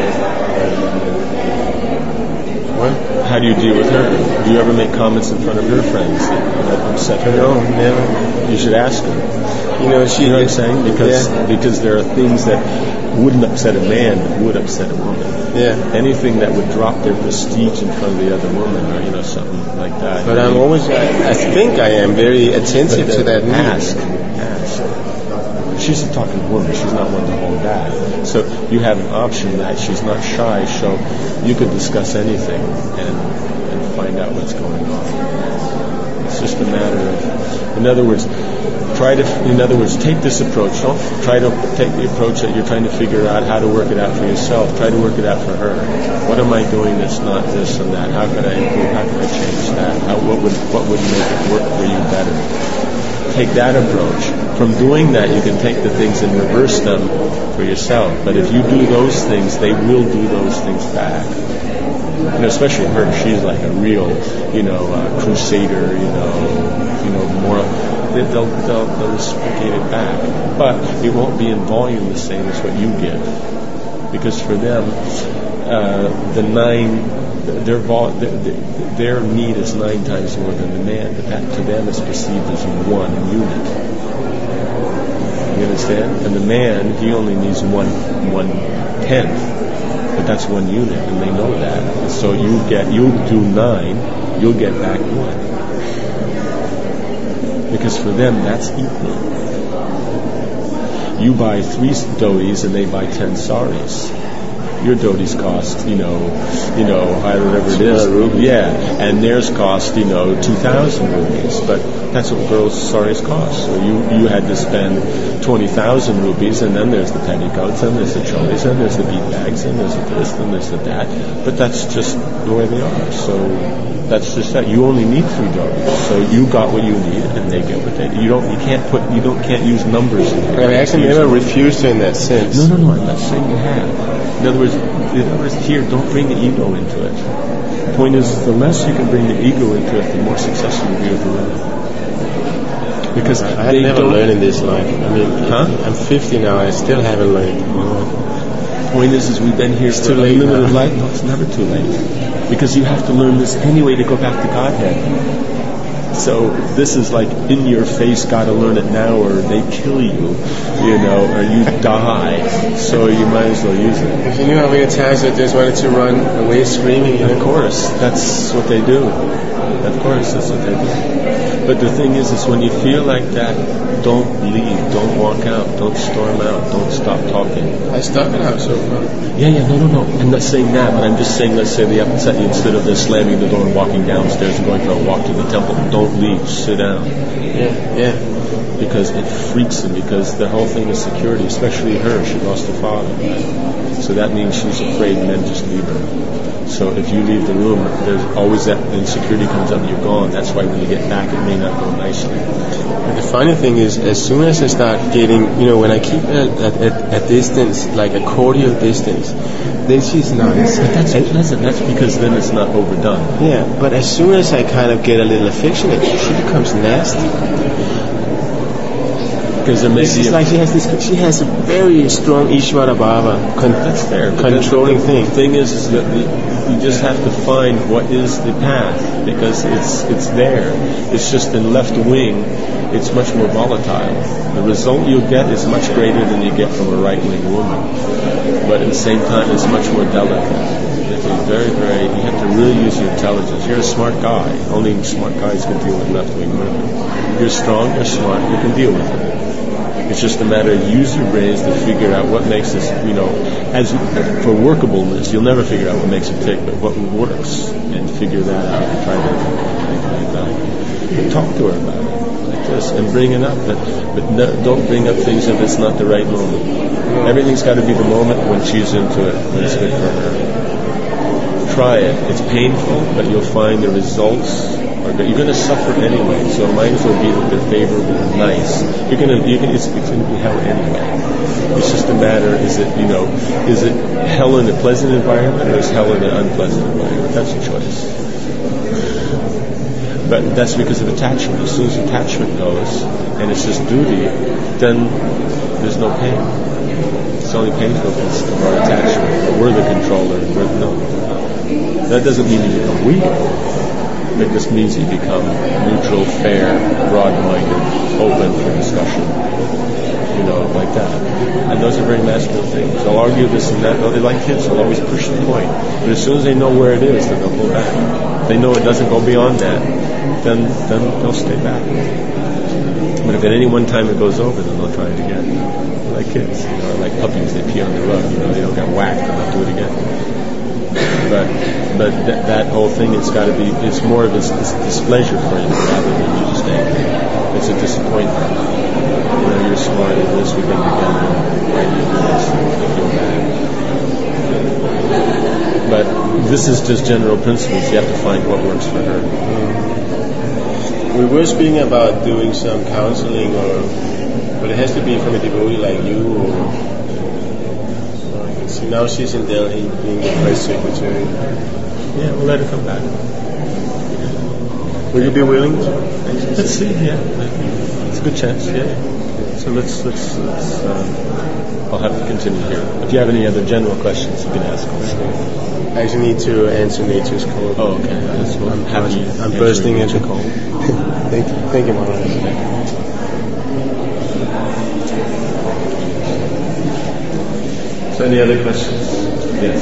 What? How do you deal with her? Do you ever make comments in front of her friends that upset her? No, never. You should ask her. You know what I'm saying? Because there are things that wouldn't upset a man that would upset a woman. Yeah. Anything that would drop their prestige in front of the other woman, or something like that. But I'm always, I think I am very attentive to that. Ask. She's a talking woman. She's not one to hold back. So you have an option that she's not shy. So you could discuss anything and find out what's going on. It's just a matter of, in other words, take this approach. Don't try to take the approach that you're trying to figure out how to work it out for yourself. Try to work it out for her. What am I doing that's not this and that? How can I improve? How can I change that? What would make it work for you better? Take that approach. From doing that, you can take the things and reverse them for yourself. But if you do those things, they will do those things back. Especially her. She's like a real, crusader. More. They'll reciprocate it back, but it won't be in volume the same as what you give, because for them, their need is 9 times more than the man, but that to them is perceived as one unit. You understand? And the man, he only needs 1/10, but that's 1 unit, and they know that. So you'll do 9, you'll get back 1. Because for them, that's equal. You buy 3 dhotis and they buy 10 saris. Your dhotis cost, whatever it is. Yeah, and theirs cost, 2,000 rupees. But that's what girls' saris cost. So you had to spend 20,000 rupees, and then there's the petticoats, and there's the cholis, and there's the bead bags, and there's this, and there's the that. But that's just the way they are. So that's just that. You only need 3 dhotis. So you got what you need, and they get what they need. You can't use numbers in here. I actually never refused in that sense. No, I'm not saying you have. In other words, here, don't bring the ego into it. The point is, the less you can bring the ego into it, the more successful you'll be with the women. Because I never learned in this life. I'm 50 now. I still haven't learned. The point is we've been here for unlimited life. No, it's never too late. Because you have to learn this anyway to go back to Godhead. So this is like in your face, gotta learn it now or they kill you, or you die. So you might as well use it. If you knew how many times I just wanted to run away screaming. Of course, that's what they do. Of course, that's what they do. But the thing is when you feel like that, don't leave, don't walk out, don't storm out, don't stop talking. I stopped out so far. Yeah, no. I'm not saying that, but I'm just saying, let's say they upset you, instead of just slamming the door and walking downstairs and going for a walk to the temple, don't leave, sit down. Yeah. Because it freaks them, because the whole thing is security, especially her, she lost her father. So that means she's afraid men just leave her. So if you leave the room, there's always that insecurity comes up and you're gone. That's why when you get back, it may not go nicely. And the funny thing is, as soon as I start getting, when I keep a distance, like a cordial distance, then she's nice. But that's pleasant. That's because then it's not overdone. Yeah, but as soon as I kind of get a little affectionate, she becomes nasty. Because it's like she has a very strong Ishvara Bhava, that's fair. Controlling thing. The thing is that you just have to find what is the path, because it's there. It's just in left wing, it's much more volatile. The result you get is much greater than you get from a right wing woman, but at the same time, it's much more delicate. It's very, very. You have to really use your intelligence. You're a smart guy. Only smart guys can deal with left wing women. You're strong. You're smart. You can deal with it. It's just a matter of use your brains to figure out what makes this, as for workableness, you'll never figure out what makes it tick, but what works, and figure that out and try to talk to her about it like this and bring it up, but don't bring up things if it's not the right moment. Everything's got to be the moment when she's into it, when it's good for her. Try it. It's painful, but you'll find the results. You're going to suffer anyway, so might as well be a bit favorable and nice. It's going to be hell anyway. It's just a matter, is it hell in a pleasant environment or is hell in an unpleasant environment? That's a choice. But that's because of attachment. As soon as attachment goes, and it's just duty, then there's no pain. It's only painful because of our attachment. We're the controller. That doesn't mean you become weak. It just means you become neutral, fair, broad-minded, open for discussion, like that. And those are very masculine things. They'll argue this and that. They like kids. They'll always push the point. But as soon as they know where it is, then they'll pull back. If they know it doesn't go beyond that, then they'll stay back. But if at any one time it goes over, then they'll try it again. They're like kids, like puppies. They pee on the rug. They don't get whacked and they'll do it again. But that whole thing, it's more of a displeasure for you rather than you just angry. It's a disappointment. You're smart in this, we've been together, why do you do this? You feel bad. But this is just general principles. You have to find what works for her. We were speaking about doing some counseling, but it has to be from a devotee like you, or so now she's in Delhi being the press secretary. Yeah, we'll let her come back. Will you be willing to? Let's see, yeah. It's a good chance, yeah. So let's I'll have to continue here. If you have any other general questions, you can ask us. I actually need to answer nature's call. Oh, okay. I'm bursting into call. Thank you, Maharaj. So any other questions? Yes.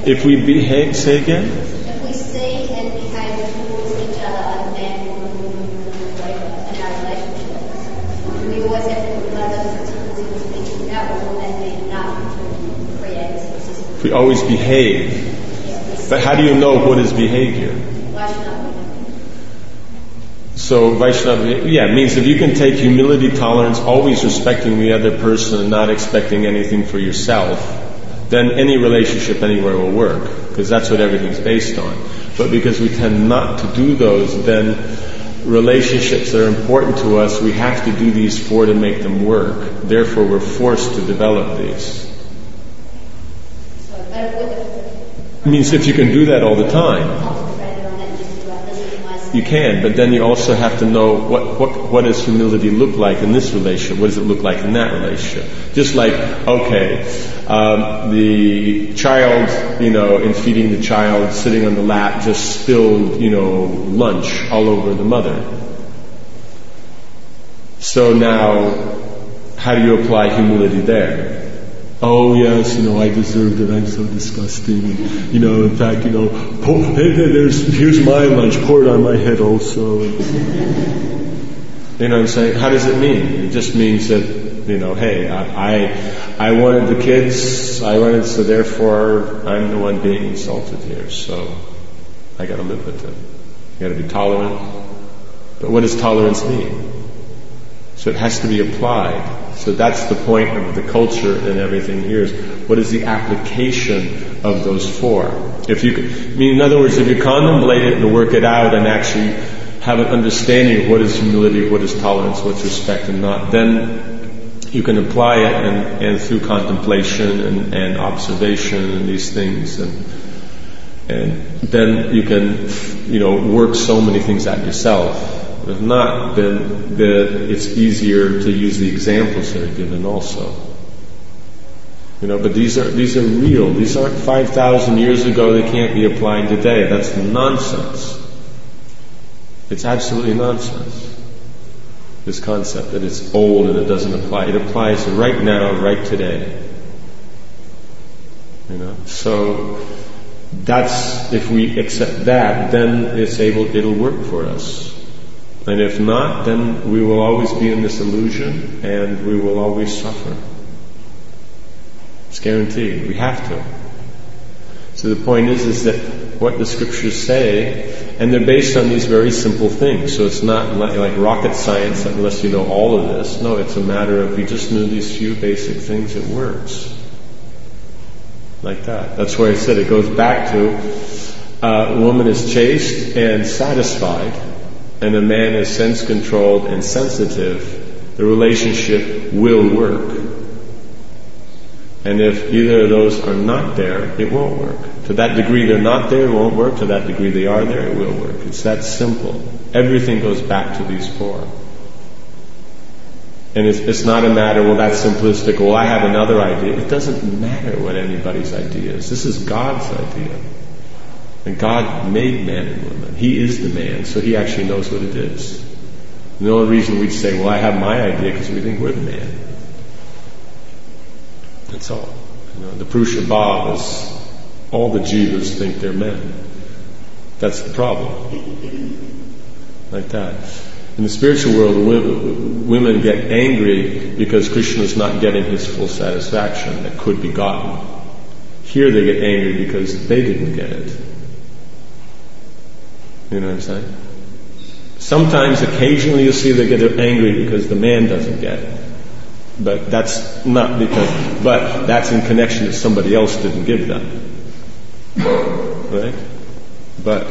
If we behave, say again? If we see and behave towards each other as man, woman, whatever, in our relationships, we always have to know those differences we're speaking about, or will that be enough to create a successful? If we always behave. But how do you know what is behavior? So Vaishnava, it means if you can take humility, tolerance, always respecting the other person and not expecting anything for yourself, then any relationship anywhere will work, because that's what everything's based on. But because we tend not to do those, then relationships that are important to us, we have to do these four to make them work. Therefore, we're forced to develop these. It means if you can do that all the time, you can, but then you also have to know what does humility look like in this relationship? What does it look like in that relationship? Just like, the child, in feeding the child, sitting on the lap, just spilled, lunch all over the mother. So now, how do you apply humility there? Oh yes, I deserved it. I'm so disgusting. In fact, here's my lunch. Pour it on my head also. You know what I'm saying? How does it mean? It just means that, hey, I wanted the kids. So therefore I'm the one being insulted here. So I got to live with it. You got to be tolerant. But what does tolerance mean? So it has to be applied. So that's the point of the culture and everything here is, what is the application of those four? In other words, if you contemplate it and work it out and actually have an understanding of what is humility, what is tolerance, what's respect and not, then you can apply it and through contemplation and observation and these things and then you can, work so many things out yourself. If not, then it's easier to use the examples that are given also. But these are real. These aren't 5,000 years ago. They can't be applied today. That's nonsense. It's absolutely nonsense. This concept that it's old and it doesn't apply. It applies right now, right today. So that's, if we accept that, then it'll work for us. And if not, then we will always be in this illusion and we will always suffer. It's guaranteed. We have to. So the point is that what the scriptures say, and they're based on these very simple things. So it's not like rocket science unless you know all of this. No, it's a matter of, we just knew these few basic things, it works. Like that. That's why I said it goes back to, a woman is chaste and satisfied, and a man is sense-controlled and sensitive, the relationship will work. And if either of those are not there, it won't work. To that degree they're not there, it won't work. To that degree they are there, it will work. It's that simple. Everything goes back to these four. And it's not a matter, well, that's simplistic, well, I have another idea. It doesn't matter what anybody's idea is. This is God's idea. And God made man and woman. He is the man, so He actually knows what it is. And the only reason we'd say, well, I have my idea, because we think we're the man. That's all. The Purusha Bhav is, all the jivas think they're men. That's the problem. Like that. In the spiritual world, women get angry because Krishna is not getting his full satisfaction that could be gotten. Here they get angry because they didn't get it. You know what I'm saying? Sometimes, occasionally, you'll see they get angry because the man doesn't get it. But that's not but that's in connection that somebody else didn't give them. Right? But,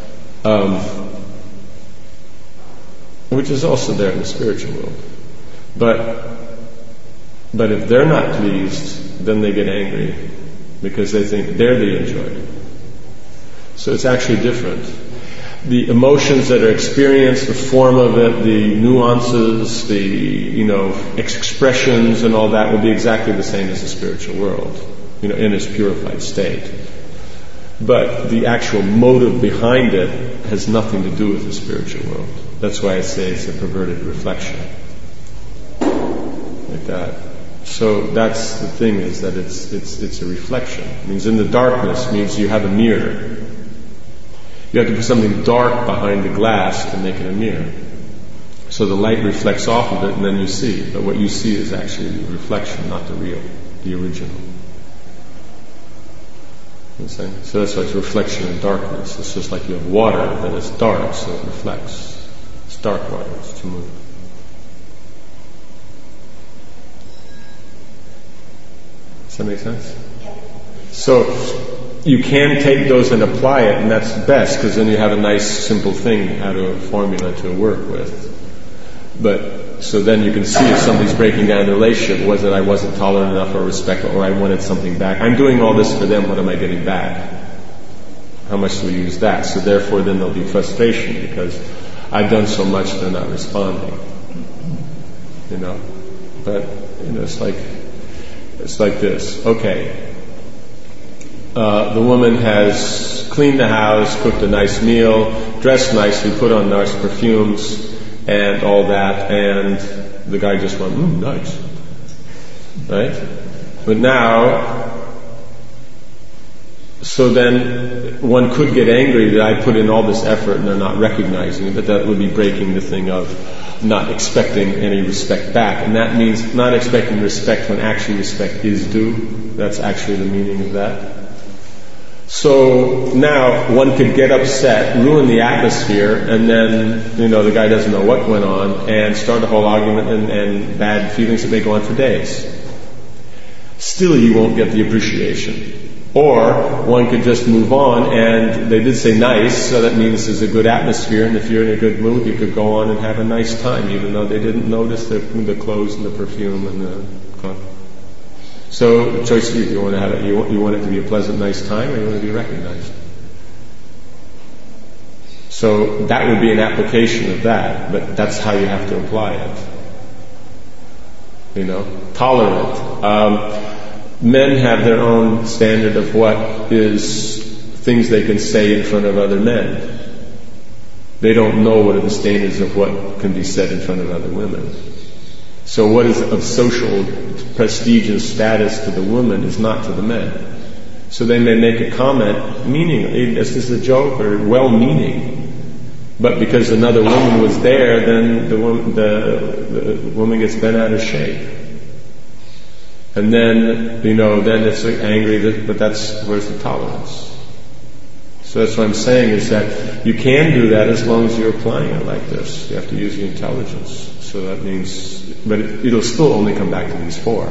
which is also there in the spiritual world. But if they're not pleased, then they get angry because they think they're the enjoyer. So it's actually different. The emotions that are experienced, the form of it, the nuances, the, expressions and all that will be exactly the same as the spiritual world, in its purified state. But the actual motive behind it has nothing to do with the spiritual world. That's why I say it's a perverted reflection. Like that. So that's the thing, is that it's a reflection. It means in the darkness means you have a mirror. You have to put something dark behind the glass to make it a mirror. So the light reflects off of it and then you see. But what you see is actually the reflection, not the real, the original. You know what I'm saying? So that's why it's reflection in darkness. It's just like you have water, then it's dark, so it reflects. It's dark water, it's to move. Does that make sense? So you can take those and apply it, and that's best, because then you have a nice simple thing, how to formula to work with. But so then you can see if somebody's breaking down the relationship, was it I wasn't tolerant enough or respectful, or I wanted something back. I'm doing all this for them, what am I getting back? How much do we use that? So therefore then there'll be frustration, because I've done so much, they're not responding. You know? But, you know, it's like this. Okay. The woman has cleaned the house, cooked a nice meal, dressed nicely, put on nice perfumes, and all that, and the guy just went, nice. Right? But now, so then one could get angry that I put in all this effort and they're not recognizing it, but that would be breaking the thing of not expecting any respect back. And that means not expecting respect when actually respect is due. That's actually the meaning of that. So now one could get upset, ruin the atmosphere, and then, you know, the guy doesn't know what went on, and start a whole argument and bad feelings that may go on for days. Still you won't get the appreciation. Or one could just move on, and they did say nice, so that means there's a good atmosphere, and if you're in a good mood you could go on and have a nice time, even though they didn't notice the clothes and the perfume and the coffee. So the choice is, you want to have it. You want it to be a pleasant, nice time, or you want to be recognized. So that would be an application of that, but that's how you have to apply it. You know, tolerant. Men have their own standard of what is things they can say in front of other men. They don't know what are the standards of what can be said in front of other women. So what is of social prestige and status to the woman is not to the men. So they may make a comment, meaning, is this a joke or well-meaning? But because another woman was there, then the woman gets bent out of shape. And then, you know, then it's angry, but where's the tolerance? So that's what I'm saying, is that you can do that as long as you're applying it like this. You have to use the intelligence. So that means, but it'll still only come back to these four.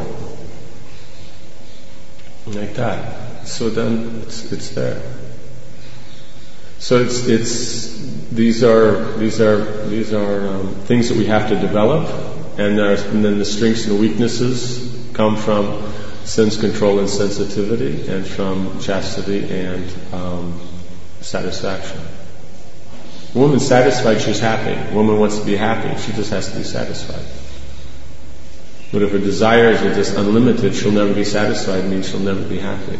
Like that. So then it's there. So these are things that we have to develop, and then the strengths and weaknesses come from sense control and sensitivity, and from chastity and satisfaction. A woman's satisfied, she's happy. A woman wants to be happy, she just has to be satisfied. But if her desires are just unlimited, she'll never be satisfied, means she'll never be happy.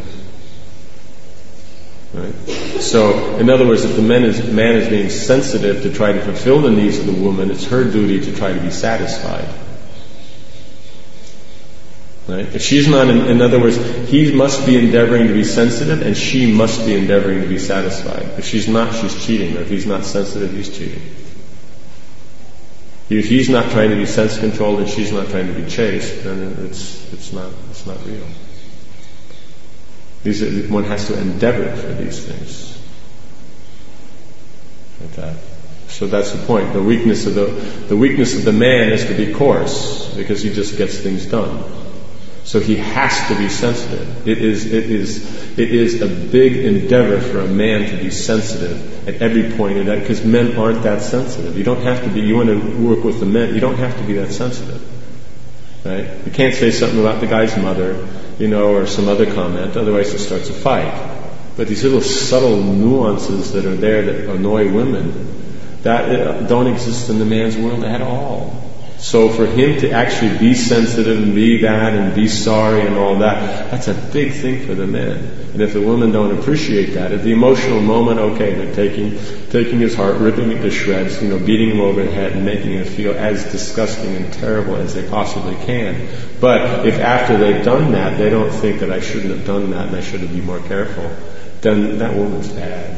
Right? So, in other words, if the man is being sensitive to try to fulfill the needs of the woman, it's her duty to try to be satisfied. Right? If she's not, in other words, he must be endeavoring to be sensitive, and she must be endeavoring to be satisfied. If she's not, she's cheating. Or if he's not sensitive, he's cheating. If he's not trying to be sense controlled and she's not trying to be chaste, then it's not real. One has to endeavor for these things. Like that. So that's the point. The weakness of the man is to be coarse, because he just gets things done. So he has to be sensitive. It is a big endeavor for a man to be sensitive at every point in that, because men aren't that sensitive. You don't have to be. You want to work with the men, you don't have to be that sensitive. Right? You can't say something about the guy's mother, or some other comment, otherwise it starts a fight. But these little subtle nuances that are there that annoy women, that don't exist in the man's world at all. So for him to actually be sensitive and be that and be sorry and all that, that's a big thing for the men. And if the women don't appreciate that, at the emotional moment, okay, they're taking his heart, ripping it to shreds, beating him over the head and making it feel as disgusting and terrible as they possibly can. But if after they've done that, they don't think that I shouldn't have done that and I should have been more careful, then that woman's bad.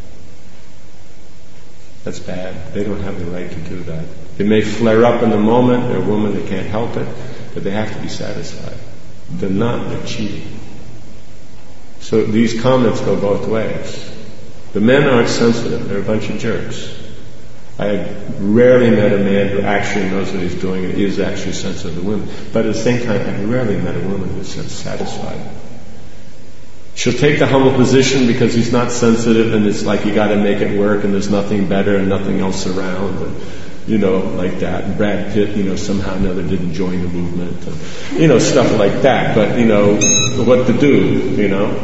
That's bad. They don't have the right to do that. It may flare up in the moment. They're a woman that can't help it, but they have to be satisfied. They're not. They're cheating. So these comments go both ways. The men aren't sensitive. They're a bunch of jerks. I have rarely met a man who actually knows what he's doing and is actually sensitive to women. But at the same time, I've rarely met a woman who's satisfied. She'll take the humble position because he's not sensitive and it's like you gotta make it work and there's nothing better and nothing else around and, like that. And Brad Pitt, somehow or another didn't join the movement and, stuff like that. But, what to do,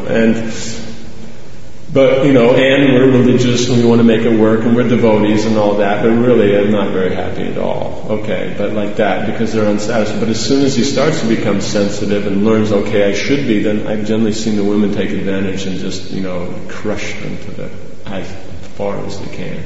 and we're religious and we want to make it work and we're devotees and all that, but really I'm not very happy at all. Okay, but like that, because they're unsatisfied. But as soon as he starts to become sensitive and learns, okay, I should be, then I've generally seen the women take advantage and just, crush them to as far as they can.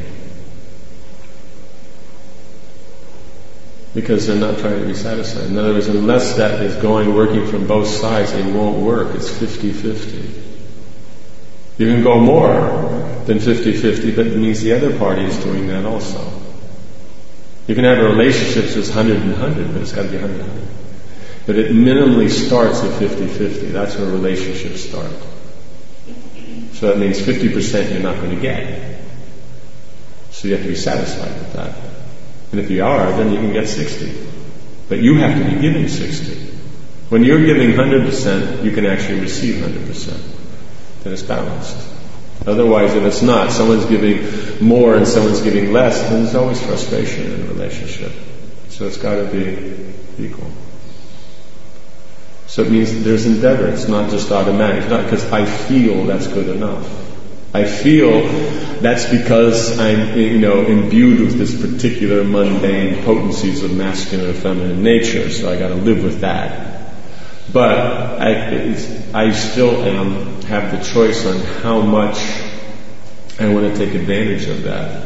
Because they're not trying to be satisfied. In other words, unless that is working from both sides, it won't work. It's 50-50. You can go more than 50-50, but it means the other party is doing that also. You can have a relationship that's 100 and 100, but it's got to be 100-100. But it minimally starts at 50-50. That's where relationships start. So that means 50% you're not going to get. So you have to be satisfied with that. And if you are, then you can get 60. But you have to be giving 60. When you're giving 100%, you can actually receive 100%. Then it's balanced. Otherwise, if it's not, someone's giving more and someone's giving less, then there's always frustration in a relationship. So it's got to be equal. So it means there's endeavor. It's not just automatic. It's not because I feel that's good enough. I feel that's because I'm, imbued with this particular mundane potencies of masculine and feminine nature, so I got to live with that. But I still have the choice on how much I want to take advantage of that.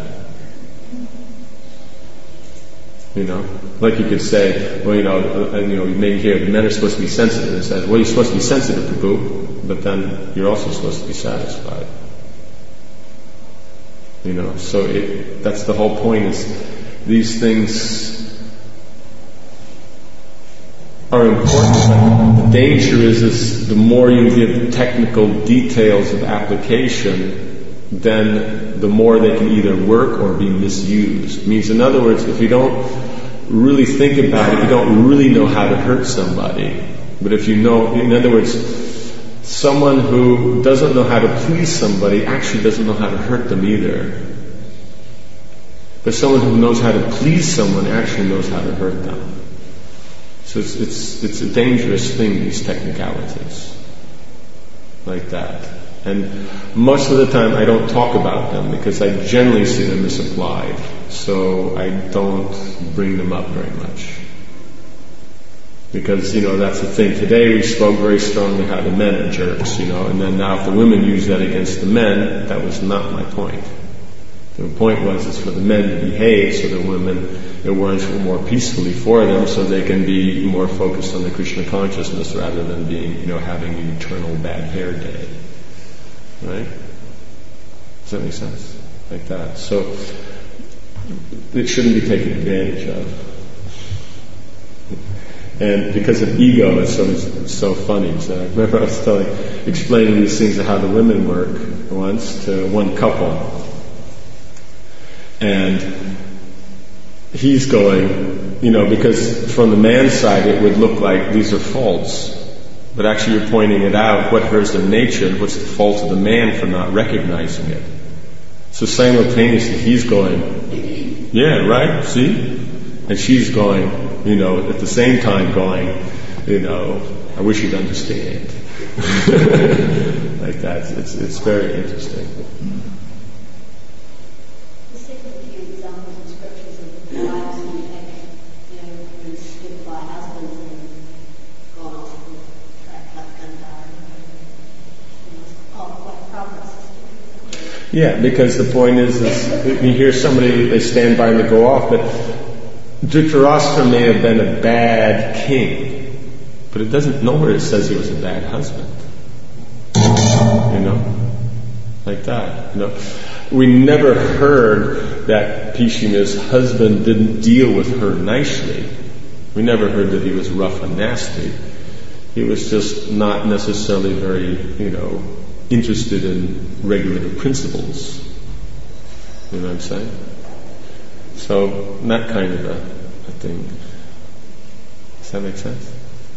Like you could say, well, you may hear the men are supposed to be sensitive. And it says, well, you're supposed to be sensitive, Prabhu, but then you're also supposed to be satisfied. So that's the whole point. Is these things are important. The danger is the more you give technical details of application, then the more they can either work or be misused. It means, in other words, if you don't really think about it, you don't really know how to hurt somebody. But if you know, in other words, someone who doesn't know how to please somebody actually doesn't know how to hurt them either. But someone who knows how to please someone actually knows how to hurt them. So it's a dangerous thing, these technicalities. Like that. And most of the time I don't talk about them because I generally see them misapplied. So I don't bring them up very much. Because, that's the thing. Today we spoke very strongly how the men are jerks, and then now if the women use that against the men, that was not my point. The point was it's for the men to behave so the women, it works more peacefully for them so they can be more focused on the Krishna consciousness rather than being, having an eternal bad hair day. Right? Does that make sense? Like that. So, it shouldn't be taken advantage of. And because of ego, it's so funny. So I remember I was explaining these things of how the women work once to one couple. And he's going, because from the man's side it would look like these are faults. But actually you're pointing it out, what hurts their nature, what's the fault of the man for not recognizing it. So simultaneously he's going, yeah, right, see? And she's going, at the same time going, I wish you'd understand. Like that. It's very interesting. The second few examples in scriptures of wives and Yeah, because the point is you hear somebody, they stand by and they go off, but Dhritarashtra may have been a bad king, but it doesn't, nowhere it says he was a bad husband. You know? Like that. You know? We never heard that Bhishima's husband didn't deal with her nicely. We never heard that he was rough and nasty. He was just not necessarily very, interested in regulative principles. You know what I'm saying? So, that kind of a thing. Does that make sense?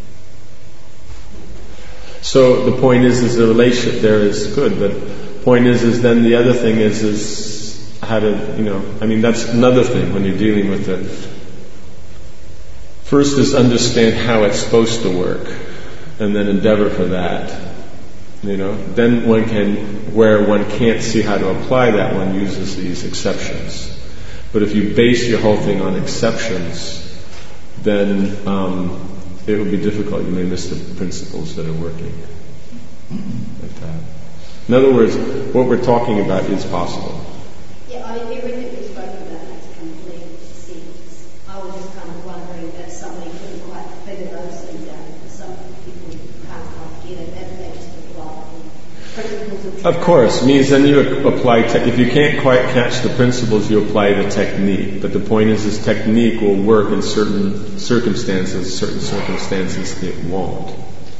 So, the point is the relationship there is good, but the point is then the other thing is how to, that's another thing when you're dealing with it. First is understand how it's supposed to work, and then endeavor for that. Then where one can't see how to apply that, one uses these exceptions. But if you base your whole thing on exceptions, then it will be difficult. You may miss the principles that are working. Like that. In other words, what we're talking about is possible. Yeah, everything we've spoken about makes complete sense. I was just kind of wondering if somebody couldn't quite figure those things out. Some people can't quite get it. They just apply principles. Of course, means then you apply, if you can't quite catch the principles, you apply the technique. But the point is technique will work in certain circumstances it won't.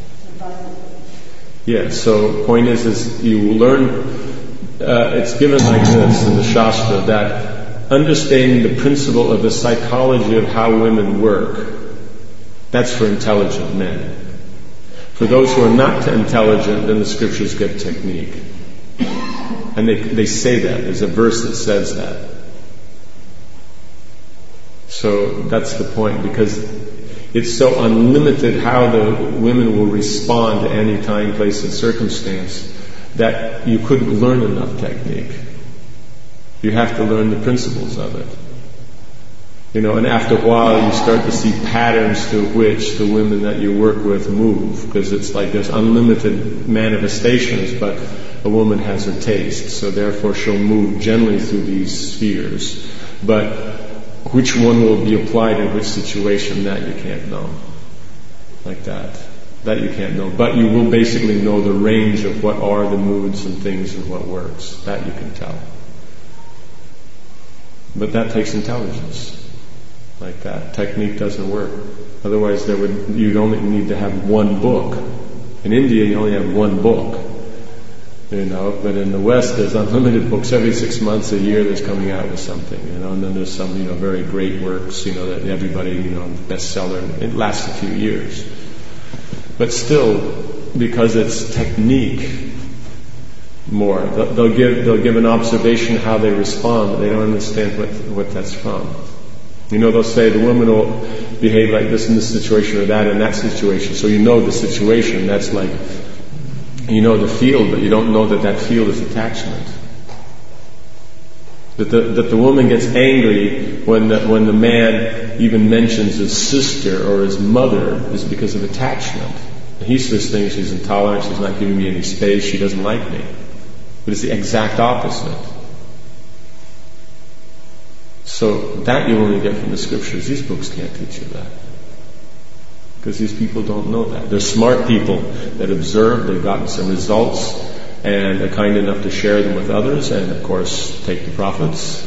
Yeah, so point is you learn, it's given like this in the Shastra, that understanding the principle of the psychology of how women work, that's for intelligent men. For those who are not intelligent, then the scriptures give technique. And they say that. There's a verse that says that. So that's the point, because it's so unlimited how the women will respond to any time, place, and circumstance that you couldn't learn enough technique. You have to learn the principles of it. And after a while you start to see patterns to which the women that you work with move, because it's like there's unlimited manifestations, but a woman has her taste, so therefore she'll move generally through these spheres. But which one will be applied in which situation, that you can't know. Like that. That you can't know. But you will basically know the range of what are the moods and things and what works. That you can tell. But that takes intelligence. Like that. Technique doesn't work. Otherwise you'd only need to have one book. In India you only have one book. But in the West there's unlimited books. Every 6 months, a year there's coming out with something, and then there's some, very great works, that everybody, bestseller. It lasts a few years. But still, because it's technique more, they'll give an observation how they respond, but they don't understand what that's from. They'll say the woman will behave like this in this situation or that in that situation. So the situation, that's like, the field, but you don't know that field is attachment. That the woman gets angry when the man even mentions his sister or his mother is because of attachment. He just thinks she's intolerant, she's not giving me any space, she doesn't like me. But it's the exact opposite. So that you only get from the scriptures. These books can't teach you that. Because these people don't know that. They're smart people that observe, they've gotten some results, and are kind enough to share them with others, and of course take the profits.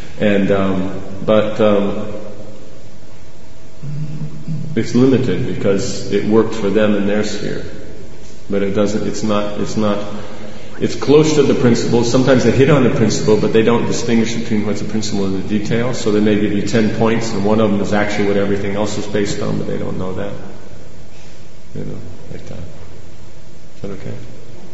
But it's limited because it worked for them in their sphere. But it doesn't, it's close to the principle. Sometimes they hit on the principle, but they don't distinguish between what's a principle and the detail. So they may give you 10 points, and one of them is actually what everything else is based on, but they don't know that. Like that. Is that okay?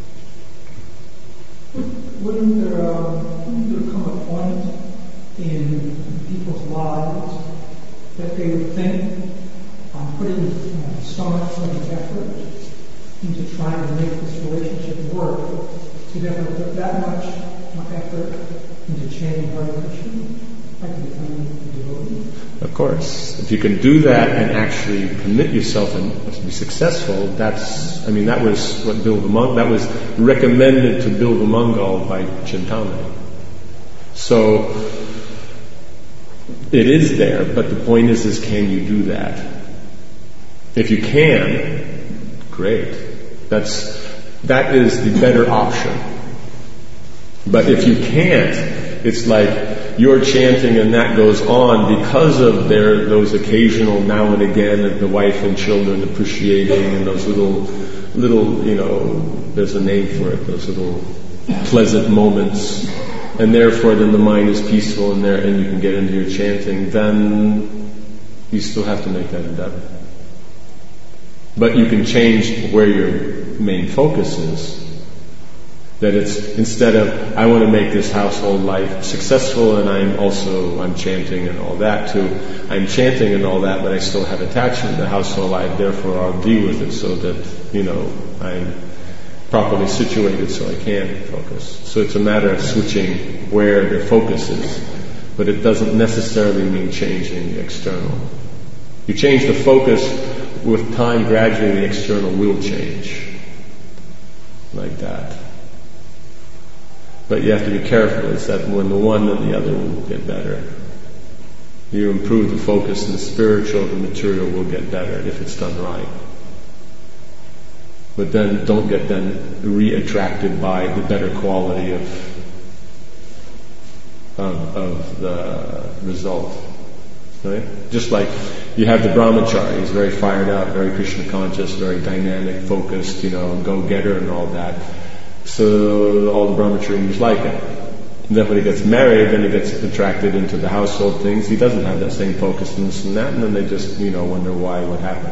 Wouldn't there come a point in people's lives that they would think, I'm putting so much effort into trying to make this relationship work, to never put that much effort into changing Hare Krishna, like becoming a devotee? Of course. If you can do that and actually commit yourself and be successful, that was what that was recommended to Bilvamangal by Chintamani. So, it is there, but the point is can you do that? If you can, great. That is the better option. But if you can't, it's like you're chanting and that goes on because of those occasional now and again of the wife and children appreciating and those little, there's a name for it, those little pleasant moments. And therefore then the mind is peaceful and you can get into your chanting, then you still have to make that endeavor. But you can change where your main focus is. That it's, instead of, I want to make this household life successful and I'm chanting and all that too. I'm chanting and all that, but I still have attachment to the household life, therefore I'll deal with it so that, I'm properly situated so I can focus. So it's a matter of switching where the focus is. But it doesn't necessarily mean changing the external. You change the focus, with time gradually the external will change. Like that. But you have to be careful. It's that when the one and the other will get better. You improve the focus and the spiritual, the material will get better if it's done right. But then don't get then re-attracted by the better quality of the result. Right? Just like you have the brahmachari, he's very fired up, very Krishna conscious, very dynamic, focused, go-getter and all that. So all the brahmacharis like it. And then when he gets married, then he gets attracted into the household things. He doesn't have that same focus and this and that, and then they just, wonder why, what happened.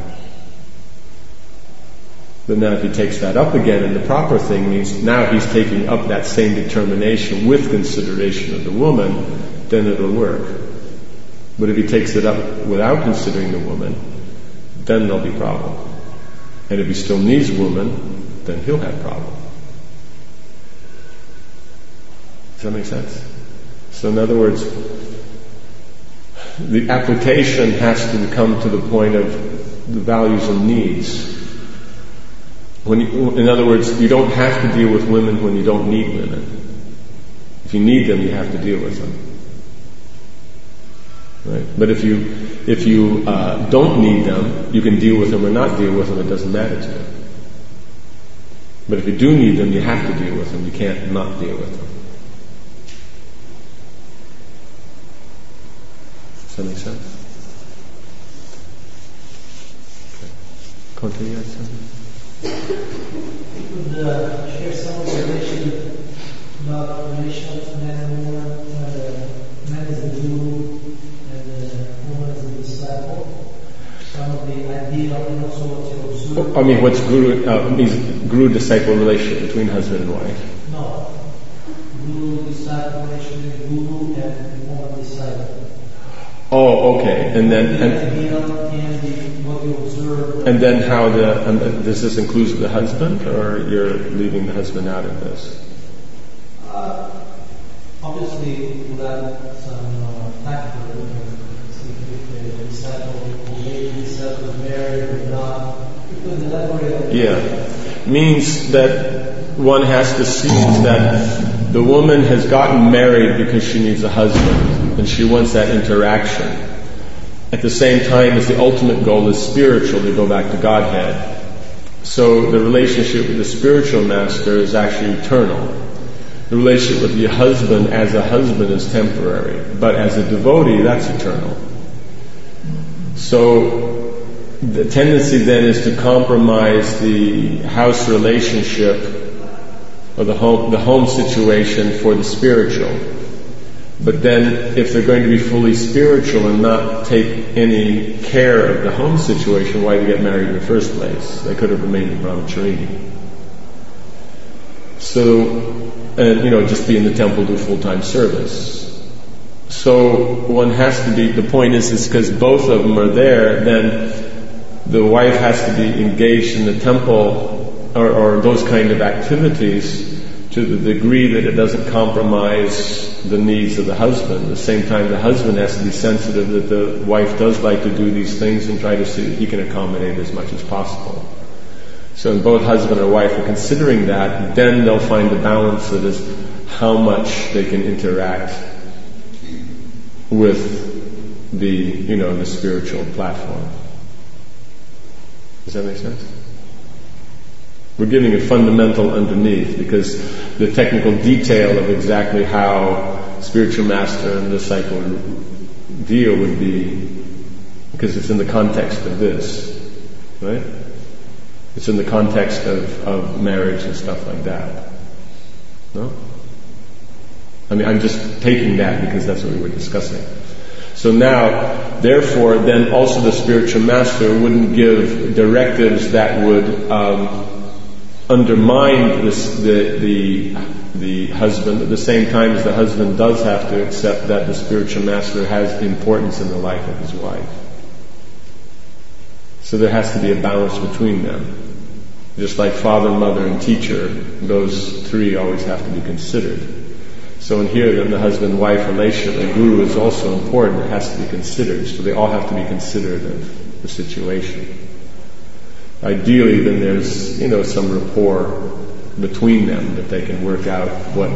But now if he takes that up again, and the proper thing means now he's taking up that same determination with consideration of the woman, then it'll work. But if he takes it up without considering the woman, then there'll be problem. And if he still needs woman, then he'll have problem. Does that make sense? So in other words, the application has to come to the point of the values and needs. In other words, you don't have to deal with women when you don't need women. If you need them, you have to deal with them. Right? But if you don't need them, you can deal with them or not deal with them. It doesn't matter to you. But if you do need them, you have to deal with them. You can't not deal with them. Does that make sense? Okay. Continue. Could share some information about relations man and woman, man as a guru and woman as a disciple? Some of the idea and also what you observe. I mean, what's guru-disciple relationship between husband and wife? No. Guru-disciple relationship, guru and woman disciple. Oh, okay. And then what you observe. And then how does this include the husband, or you're leaving the husband out of this? Obviously, without some factor, if the disciple is married or not, you could elaborate. Yeah, means that one has to see that the woman has gotten married because she needs a husband, and she wants that interaction. At the same time as the ultimate goal is spiritual, to go back to Godhead. So the relationship with the spiritual master is actually eternal. The relationship with the husband as a husband is temporary, but as a devotee, that's eternal. So the tendency then is to compromise the house relationship or the home situation for the spiritual. But then, if they're going to be fully spiritual and not take any care of the home situation, why did they get married in the first place? They could have remained in brahmacharini. So, just be in the temple, do full-time service. So, one has to be, the point is because both of them are there, then the wife has to be engaged in the temple or those kind of activities to the degree that it doesn't compromise the needs of the husband. At the same time, the husband has to be sensitive that the wife does like to do these things and try to see that he can accommodate as much as possible. So if both husband or wife are considering that, then they'll find the balance that is how much they can interact with the spiritual platform. Does that make sense? We're giving a fundamental underneath, because the technical detail of exactly how spiritual master and disciple deal would be, because it's in the context of this, right? It's in the context of marriage and stuff like that. No? I mean, I'm just taking that because that's what we were discussing. So now, therefore, then also the spiritual master wouldn't give directives that would undermine the husband, at the same time as the husband does have to accept that the spiritual master has importance in the life of his wife. So there has to be a balance between them. Just like father, mother, and teacher, those three always have to be considered. So in here, then the husband-wife relationship, the guru is also important. It has to be considered. So they all have to be considerate of the situation. Ideally, then there's, some rapport between them that they can work out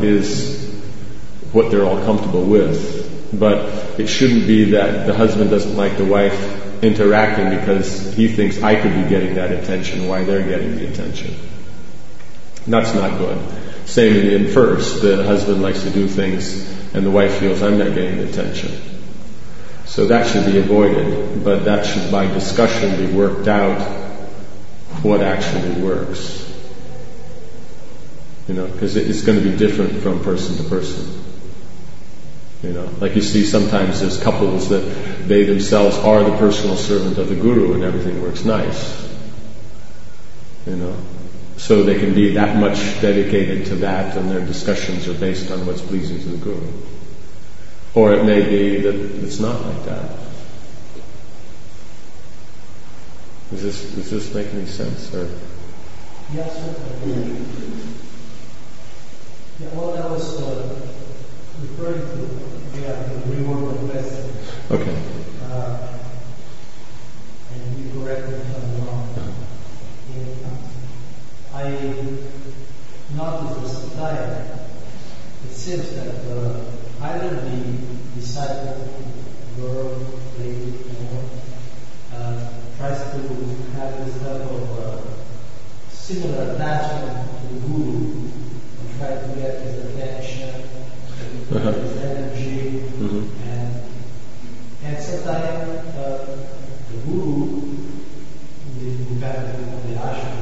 what they're all comfortable with. But it shouldn't be that the husband doesn't like the wife interacting because he thinks I could be getting that attention while they're getting the attention. That's not good. Same in first, the husband likes to do things and the wife feels I'm not getting the attention. So that should be avoided, but that should by discussion be worked out what actually works. Because it's going to be different from person to person. Like you see sometimes there's couples that they themselves are the personal servant of the guru and everything works nice. So they can be that much dedicated to that and their discussions are based on what's pleasing to the guru. Or it may be that it's not like that. Does this make any sense? Or? Yes, sir. Yeah, what I was referring to, the reward of blessing. Okay. And you correct me if I'm wrong. I noticed that sometimes it seems that either the disciple, girl, lady, tries to have this type of similar attachment to the guru and try to get his attention, his energy, and sometimes the guru, the kind of the ashram,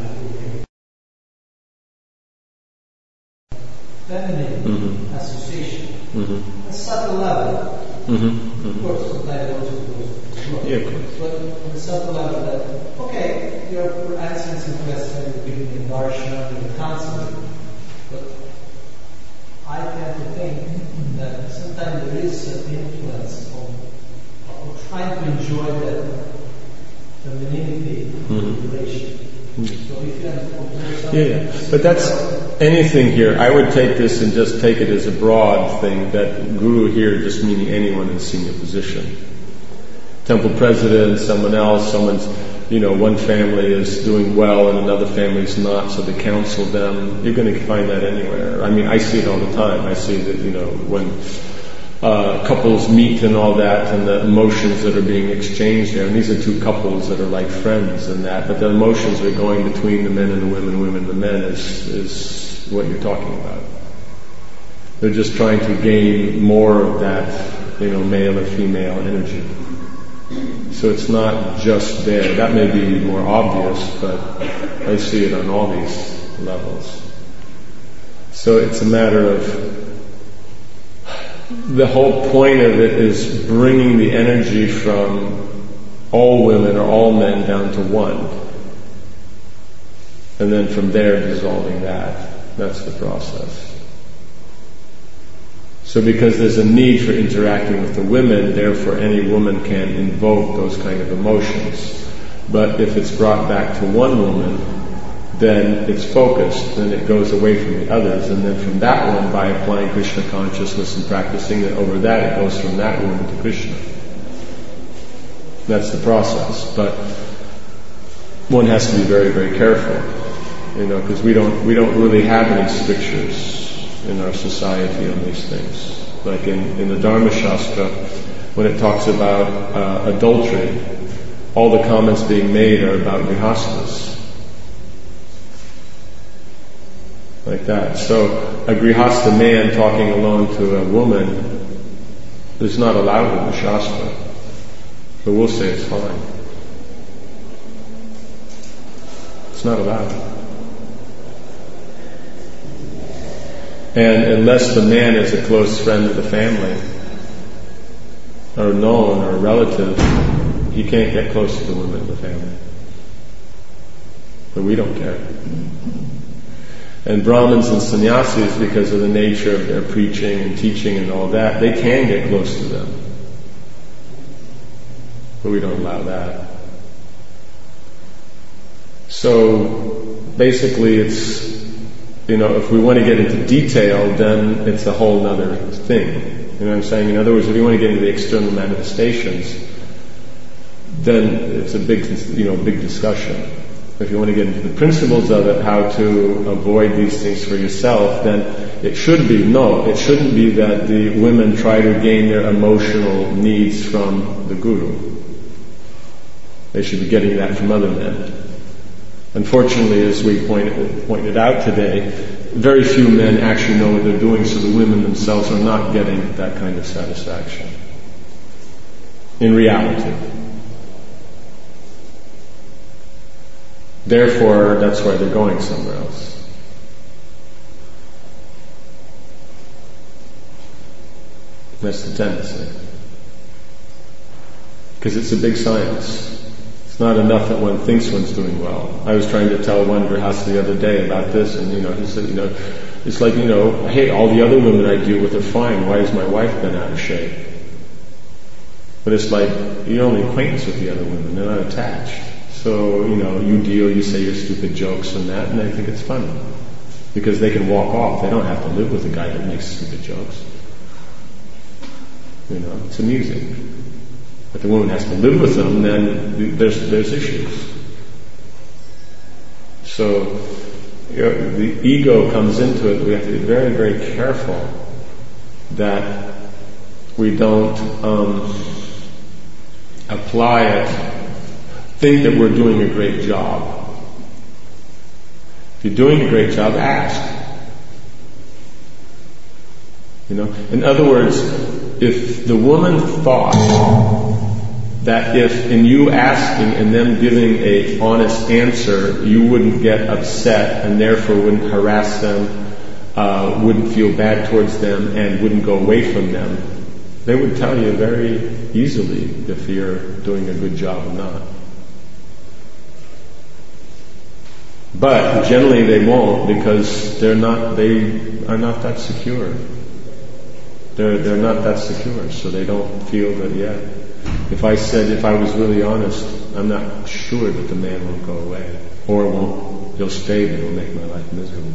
feminine association, a subtle level. Of course, sometimes also goes. Yeah, of course. But on a subtle level that, okay, you're answering some questions, you're giving me darshan, you're counseling, but I tend to think that sometimes there is an influence of trying to enjoy that femininity relation. So if you have something, but that's anything here. I would take this and just take it as a broad thing, that guru here just meaning anyone in a senior position. Temple president, someone else, one family is doing well and another family is not, so they counsel them. You're going to find that anywhere. I mean, I see it all the time. I see that, when couples meet and all that, and the emotions that are being exchanged there. And these are two couples that are like friends and that, but the emotions are going between the men and the women and the men is what you're talking about. They're just trying to gain more of that, male or female energy. So it's not just there. That may be more obvious, but I see it on all these levels. So it's a matter of, the whole point of it is bringing the energy from all women or all men down to one. And then from there dissolving that. That's the process. So because there's a need for interacting with the women, therefore any woman can invoke those kind of emotions. But if it's brought back to one woman, then it's focused, then it goes away from the others, and then from that one, by applying Krishna consciousness and practicing it over that, it goes from that one to Krishna. That's the process, but one has to be very, very careful, because we don't really have any strictures in our society on these things. Like in the Dharma Shastra, when it talks about adultery, all the comments being made are about grihastas. Like that. So a grihasta man talking alone to a woman is not allowed in the Shastra. But we'll say it's fine. It's not allowed. And unless the man is a close friend of the family, or known, or a relative, he can't get close to the women of the family. But we don't care. And Brahmins and sannyasis, because of the nature of their preaching and teaching and all that, they can get close to them. But we don't allow that. So basically it's, if we want to get into detail, then it's a whole other thing. You know what I'm saying? In other words, if you want to get into the external manifestations, then it's a big discussion. If you want to get into the principles of it, how to avoid these things for yourself, then it shouldn't be that the women try to gain their emotional needs from the guru. They should be getting that from other men. Unfortunately, as we pointed out today, very few men actually know what they're doing, so the women themselves are not getting that kind of satisfaction. In reality. Therefore, that's why they're going somewhere else. That's the tendency. Because it's a big science. It's not enough that one thinks one's doing well. I was trying to tell one grihasta the other day about this, and he said, it's like, hey, all the other women I deal with are fine. Why has my wife been out of shape? But it's like, you're only acquaintance with the other women. They're not attached. So, you say your stupid jokes and that, and they think it's funny. Because they can walk off. They don't have to live with a guy that makes stupid jokes. It's amusing. If the woman has to live with them, then there's issues. So, the ego comes into it. We have to be very, very careful that we don't apply it, think that we're doing a great job. If you're doing a great job, ask. In other words, if the woman thought that if in you asking and them giving a honest answer, you wouldn't get upset and therefore wouldn't harass them, wouldn't feel bad towards them, and wouldn't go away from them, they would tell you very easily if you're doing a good job or not. But generally they won't, because they are not that secure. They're not that secure, so they don't feel that yet. If I was really honest, I'm not sure that the man won't go away. Or he'll stay, but it'll make my life miserable.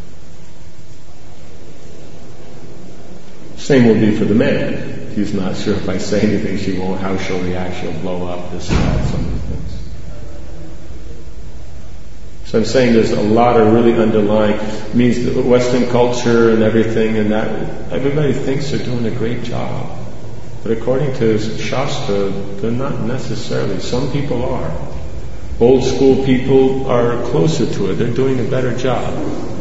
Same will be for the man. He's not sure if I say anything, how she'll react, she'll blow up, this and that, some of the things. So I'm saying there's a lot of really underlying, means the Western culture and everything, and that everybody thinks they're doing a great job. But according to Shastra, they're not necessarily. Some people are. Old school people are closer to it. They're doing a better job.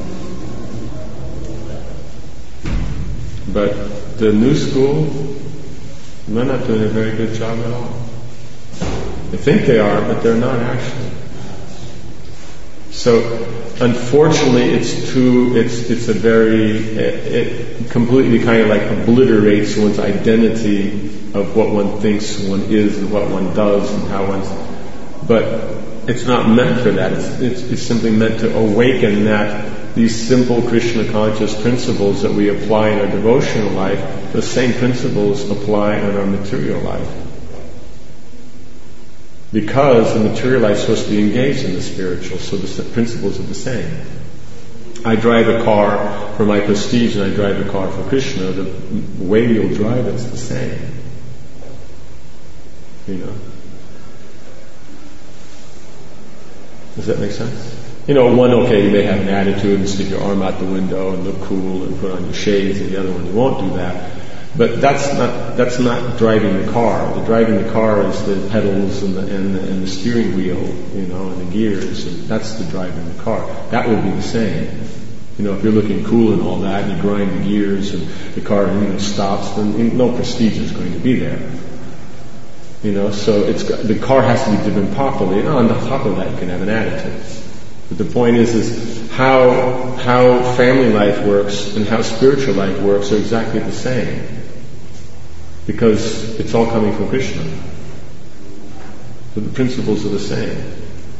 But the new school, they're not doing a very good job at all. They think they are, but they're not actually. So, unfortunately, it completely kind of like obliterates one's identity of what one thinks one is and what one does and how but it's not meant for that. It's simply meant to awaken that these simple Krishna conscious principles that we apply in our devotional life, the same principles apply in our material life. Because the material life is supposed to be engaged in the spiritual, so the principles are the same. I drive a car for my prestige and I drive a car for Krishna. The way you'll drive it's the same. You know? Does that make sense? You know, one, okay, you may have an attitude and stick your arm out the window and look cool and put on your shades, and the other one you won't do that. But that's not driving the car. The driving the car is the pedals and the steering wheel, you know, and the gears, and that's the driving the car. That will be the same. You know, if you're looking cool and all that, and you grind the gears and the car, you know, stops, then no prestige is going to be there. You know, so the car has to be driven properly, and on top of that you can have an attitude. But the point is how family life works and how spiritual life works are exactly the same. Because it's all coming from Krishna. So the principles are the same.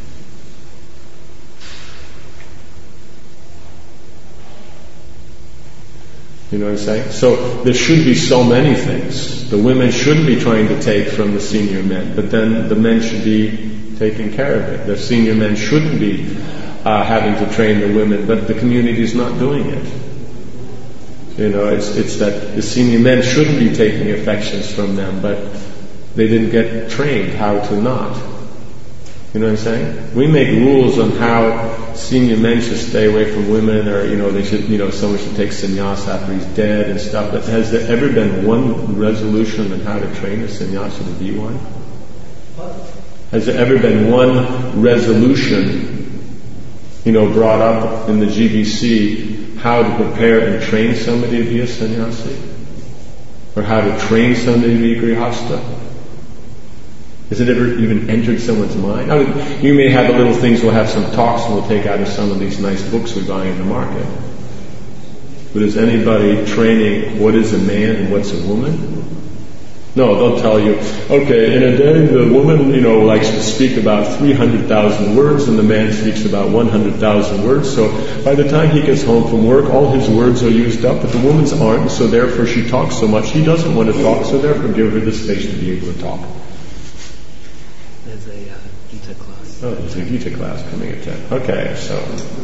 You know what I'm saying? So there should be so many things. The women shouldn't be trying to take from the senior men, but then the men should be taking care of it. The senior men shouldn't be having to train the women, but the community is not doing it. You know, it's that the senior men shouldn't be taking affections from them, but they didn't get trained how to not. You know what I'm saying? We make rules on how senior men should stay away from women, or, you know, they should, you know, someone should take sannyas after he's dead and stuff, but has there ever been one resolution on how to train a sannyasa to be one? Has there ever been one resolution, you know, brought up in the GBC, how to prepare and train somebody to be a sannyasi? Or how to train somebody to be a grihastha? Has it ever even entered someone's mind? Now, you may have a little things, we'll have some talks and we'll take out of some of these nice books we buy in the market. But is anybody training what is a man and what's a woman? No, they'll tell you, okay, in a day the woman, you know, likes to speak about 300,000 words and the man speaks about 100,000 words, so by the time he gets home from work, all his words are used up, but the woman's aren't, so therefore she talks so much. He doesn't want to talk, so therefore give her the space to be able to talk. There's a Gita class. Oh, there's a Gita class coming at 10. Okay, so...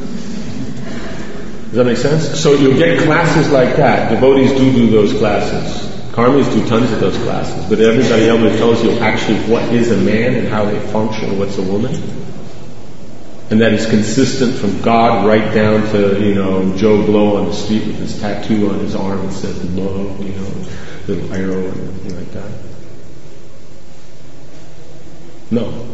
Does that make sense? So you'll get classes like that. Devotees do those classes. Karmis do tons of those classes, but everybody else tells you actually what is a man and how they function, what's a woman. And that is consistent from God right down to, you know, Joe Blow on the street with his tattoo on his arm that says love, you know, little arrow and everything like that. No.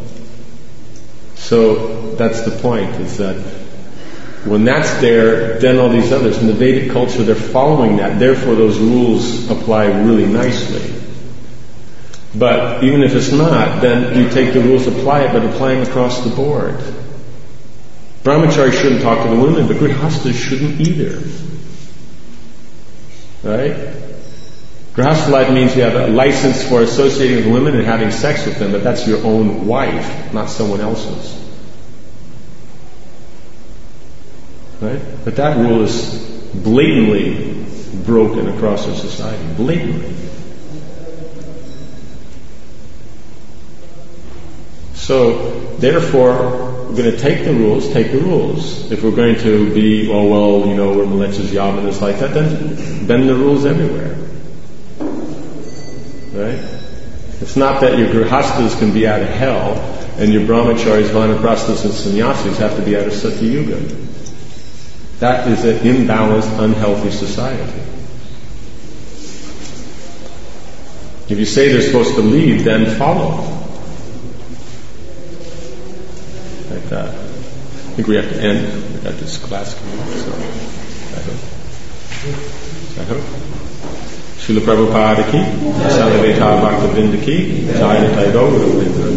So that's the point, is that when that's there, then all these others. In the Vedic culture, they're following that. Therefore, those rules apply really nicely. But even if it's not, then you take the rules, apply it, but apply them across the board. Brahmacharis shouldn't talk to the women, but grihasthas shouldn't either. Right? Grihastha life means you have a license for associating with women and having sex with them, but that's your own wife, not someone else's. Right? But that rule is blatantly broken across our society. Blatantly. So, therefore, we're going to take the rules, take the rules. If we're going to be, oh well, you know, we're Malechas Yavanas like that, then bend the rules everywhere. Right? It's not that your grihasthas can be out of hell and your brahmacharis, vanaprasthas and sannyasis have to be out of Satyuga. That is an imbalanced, unhealthy society. If you say they're supposed to lead, then follow. Like that. I think we have to end. We've got this class coming up, so I hope. Srila Prabhupada ki, Sarvabhaita Bhakta Vrinda ki, Jaya Taigaura Vrinda.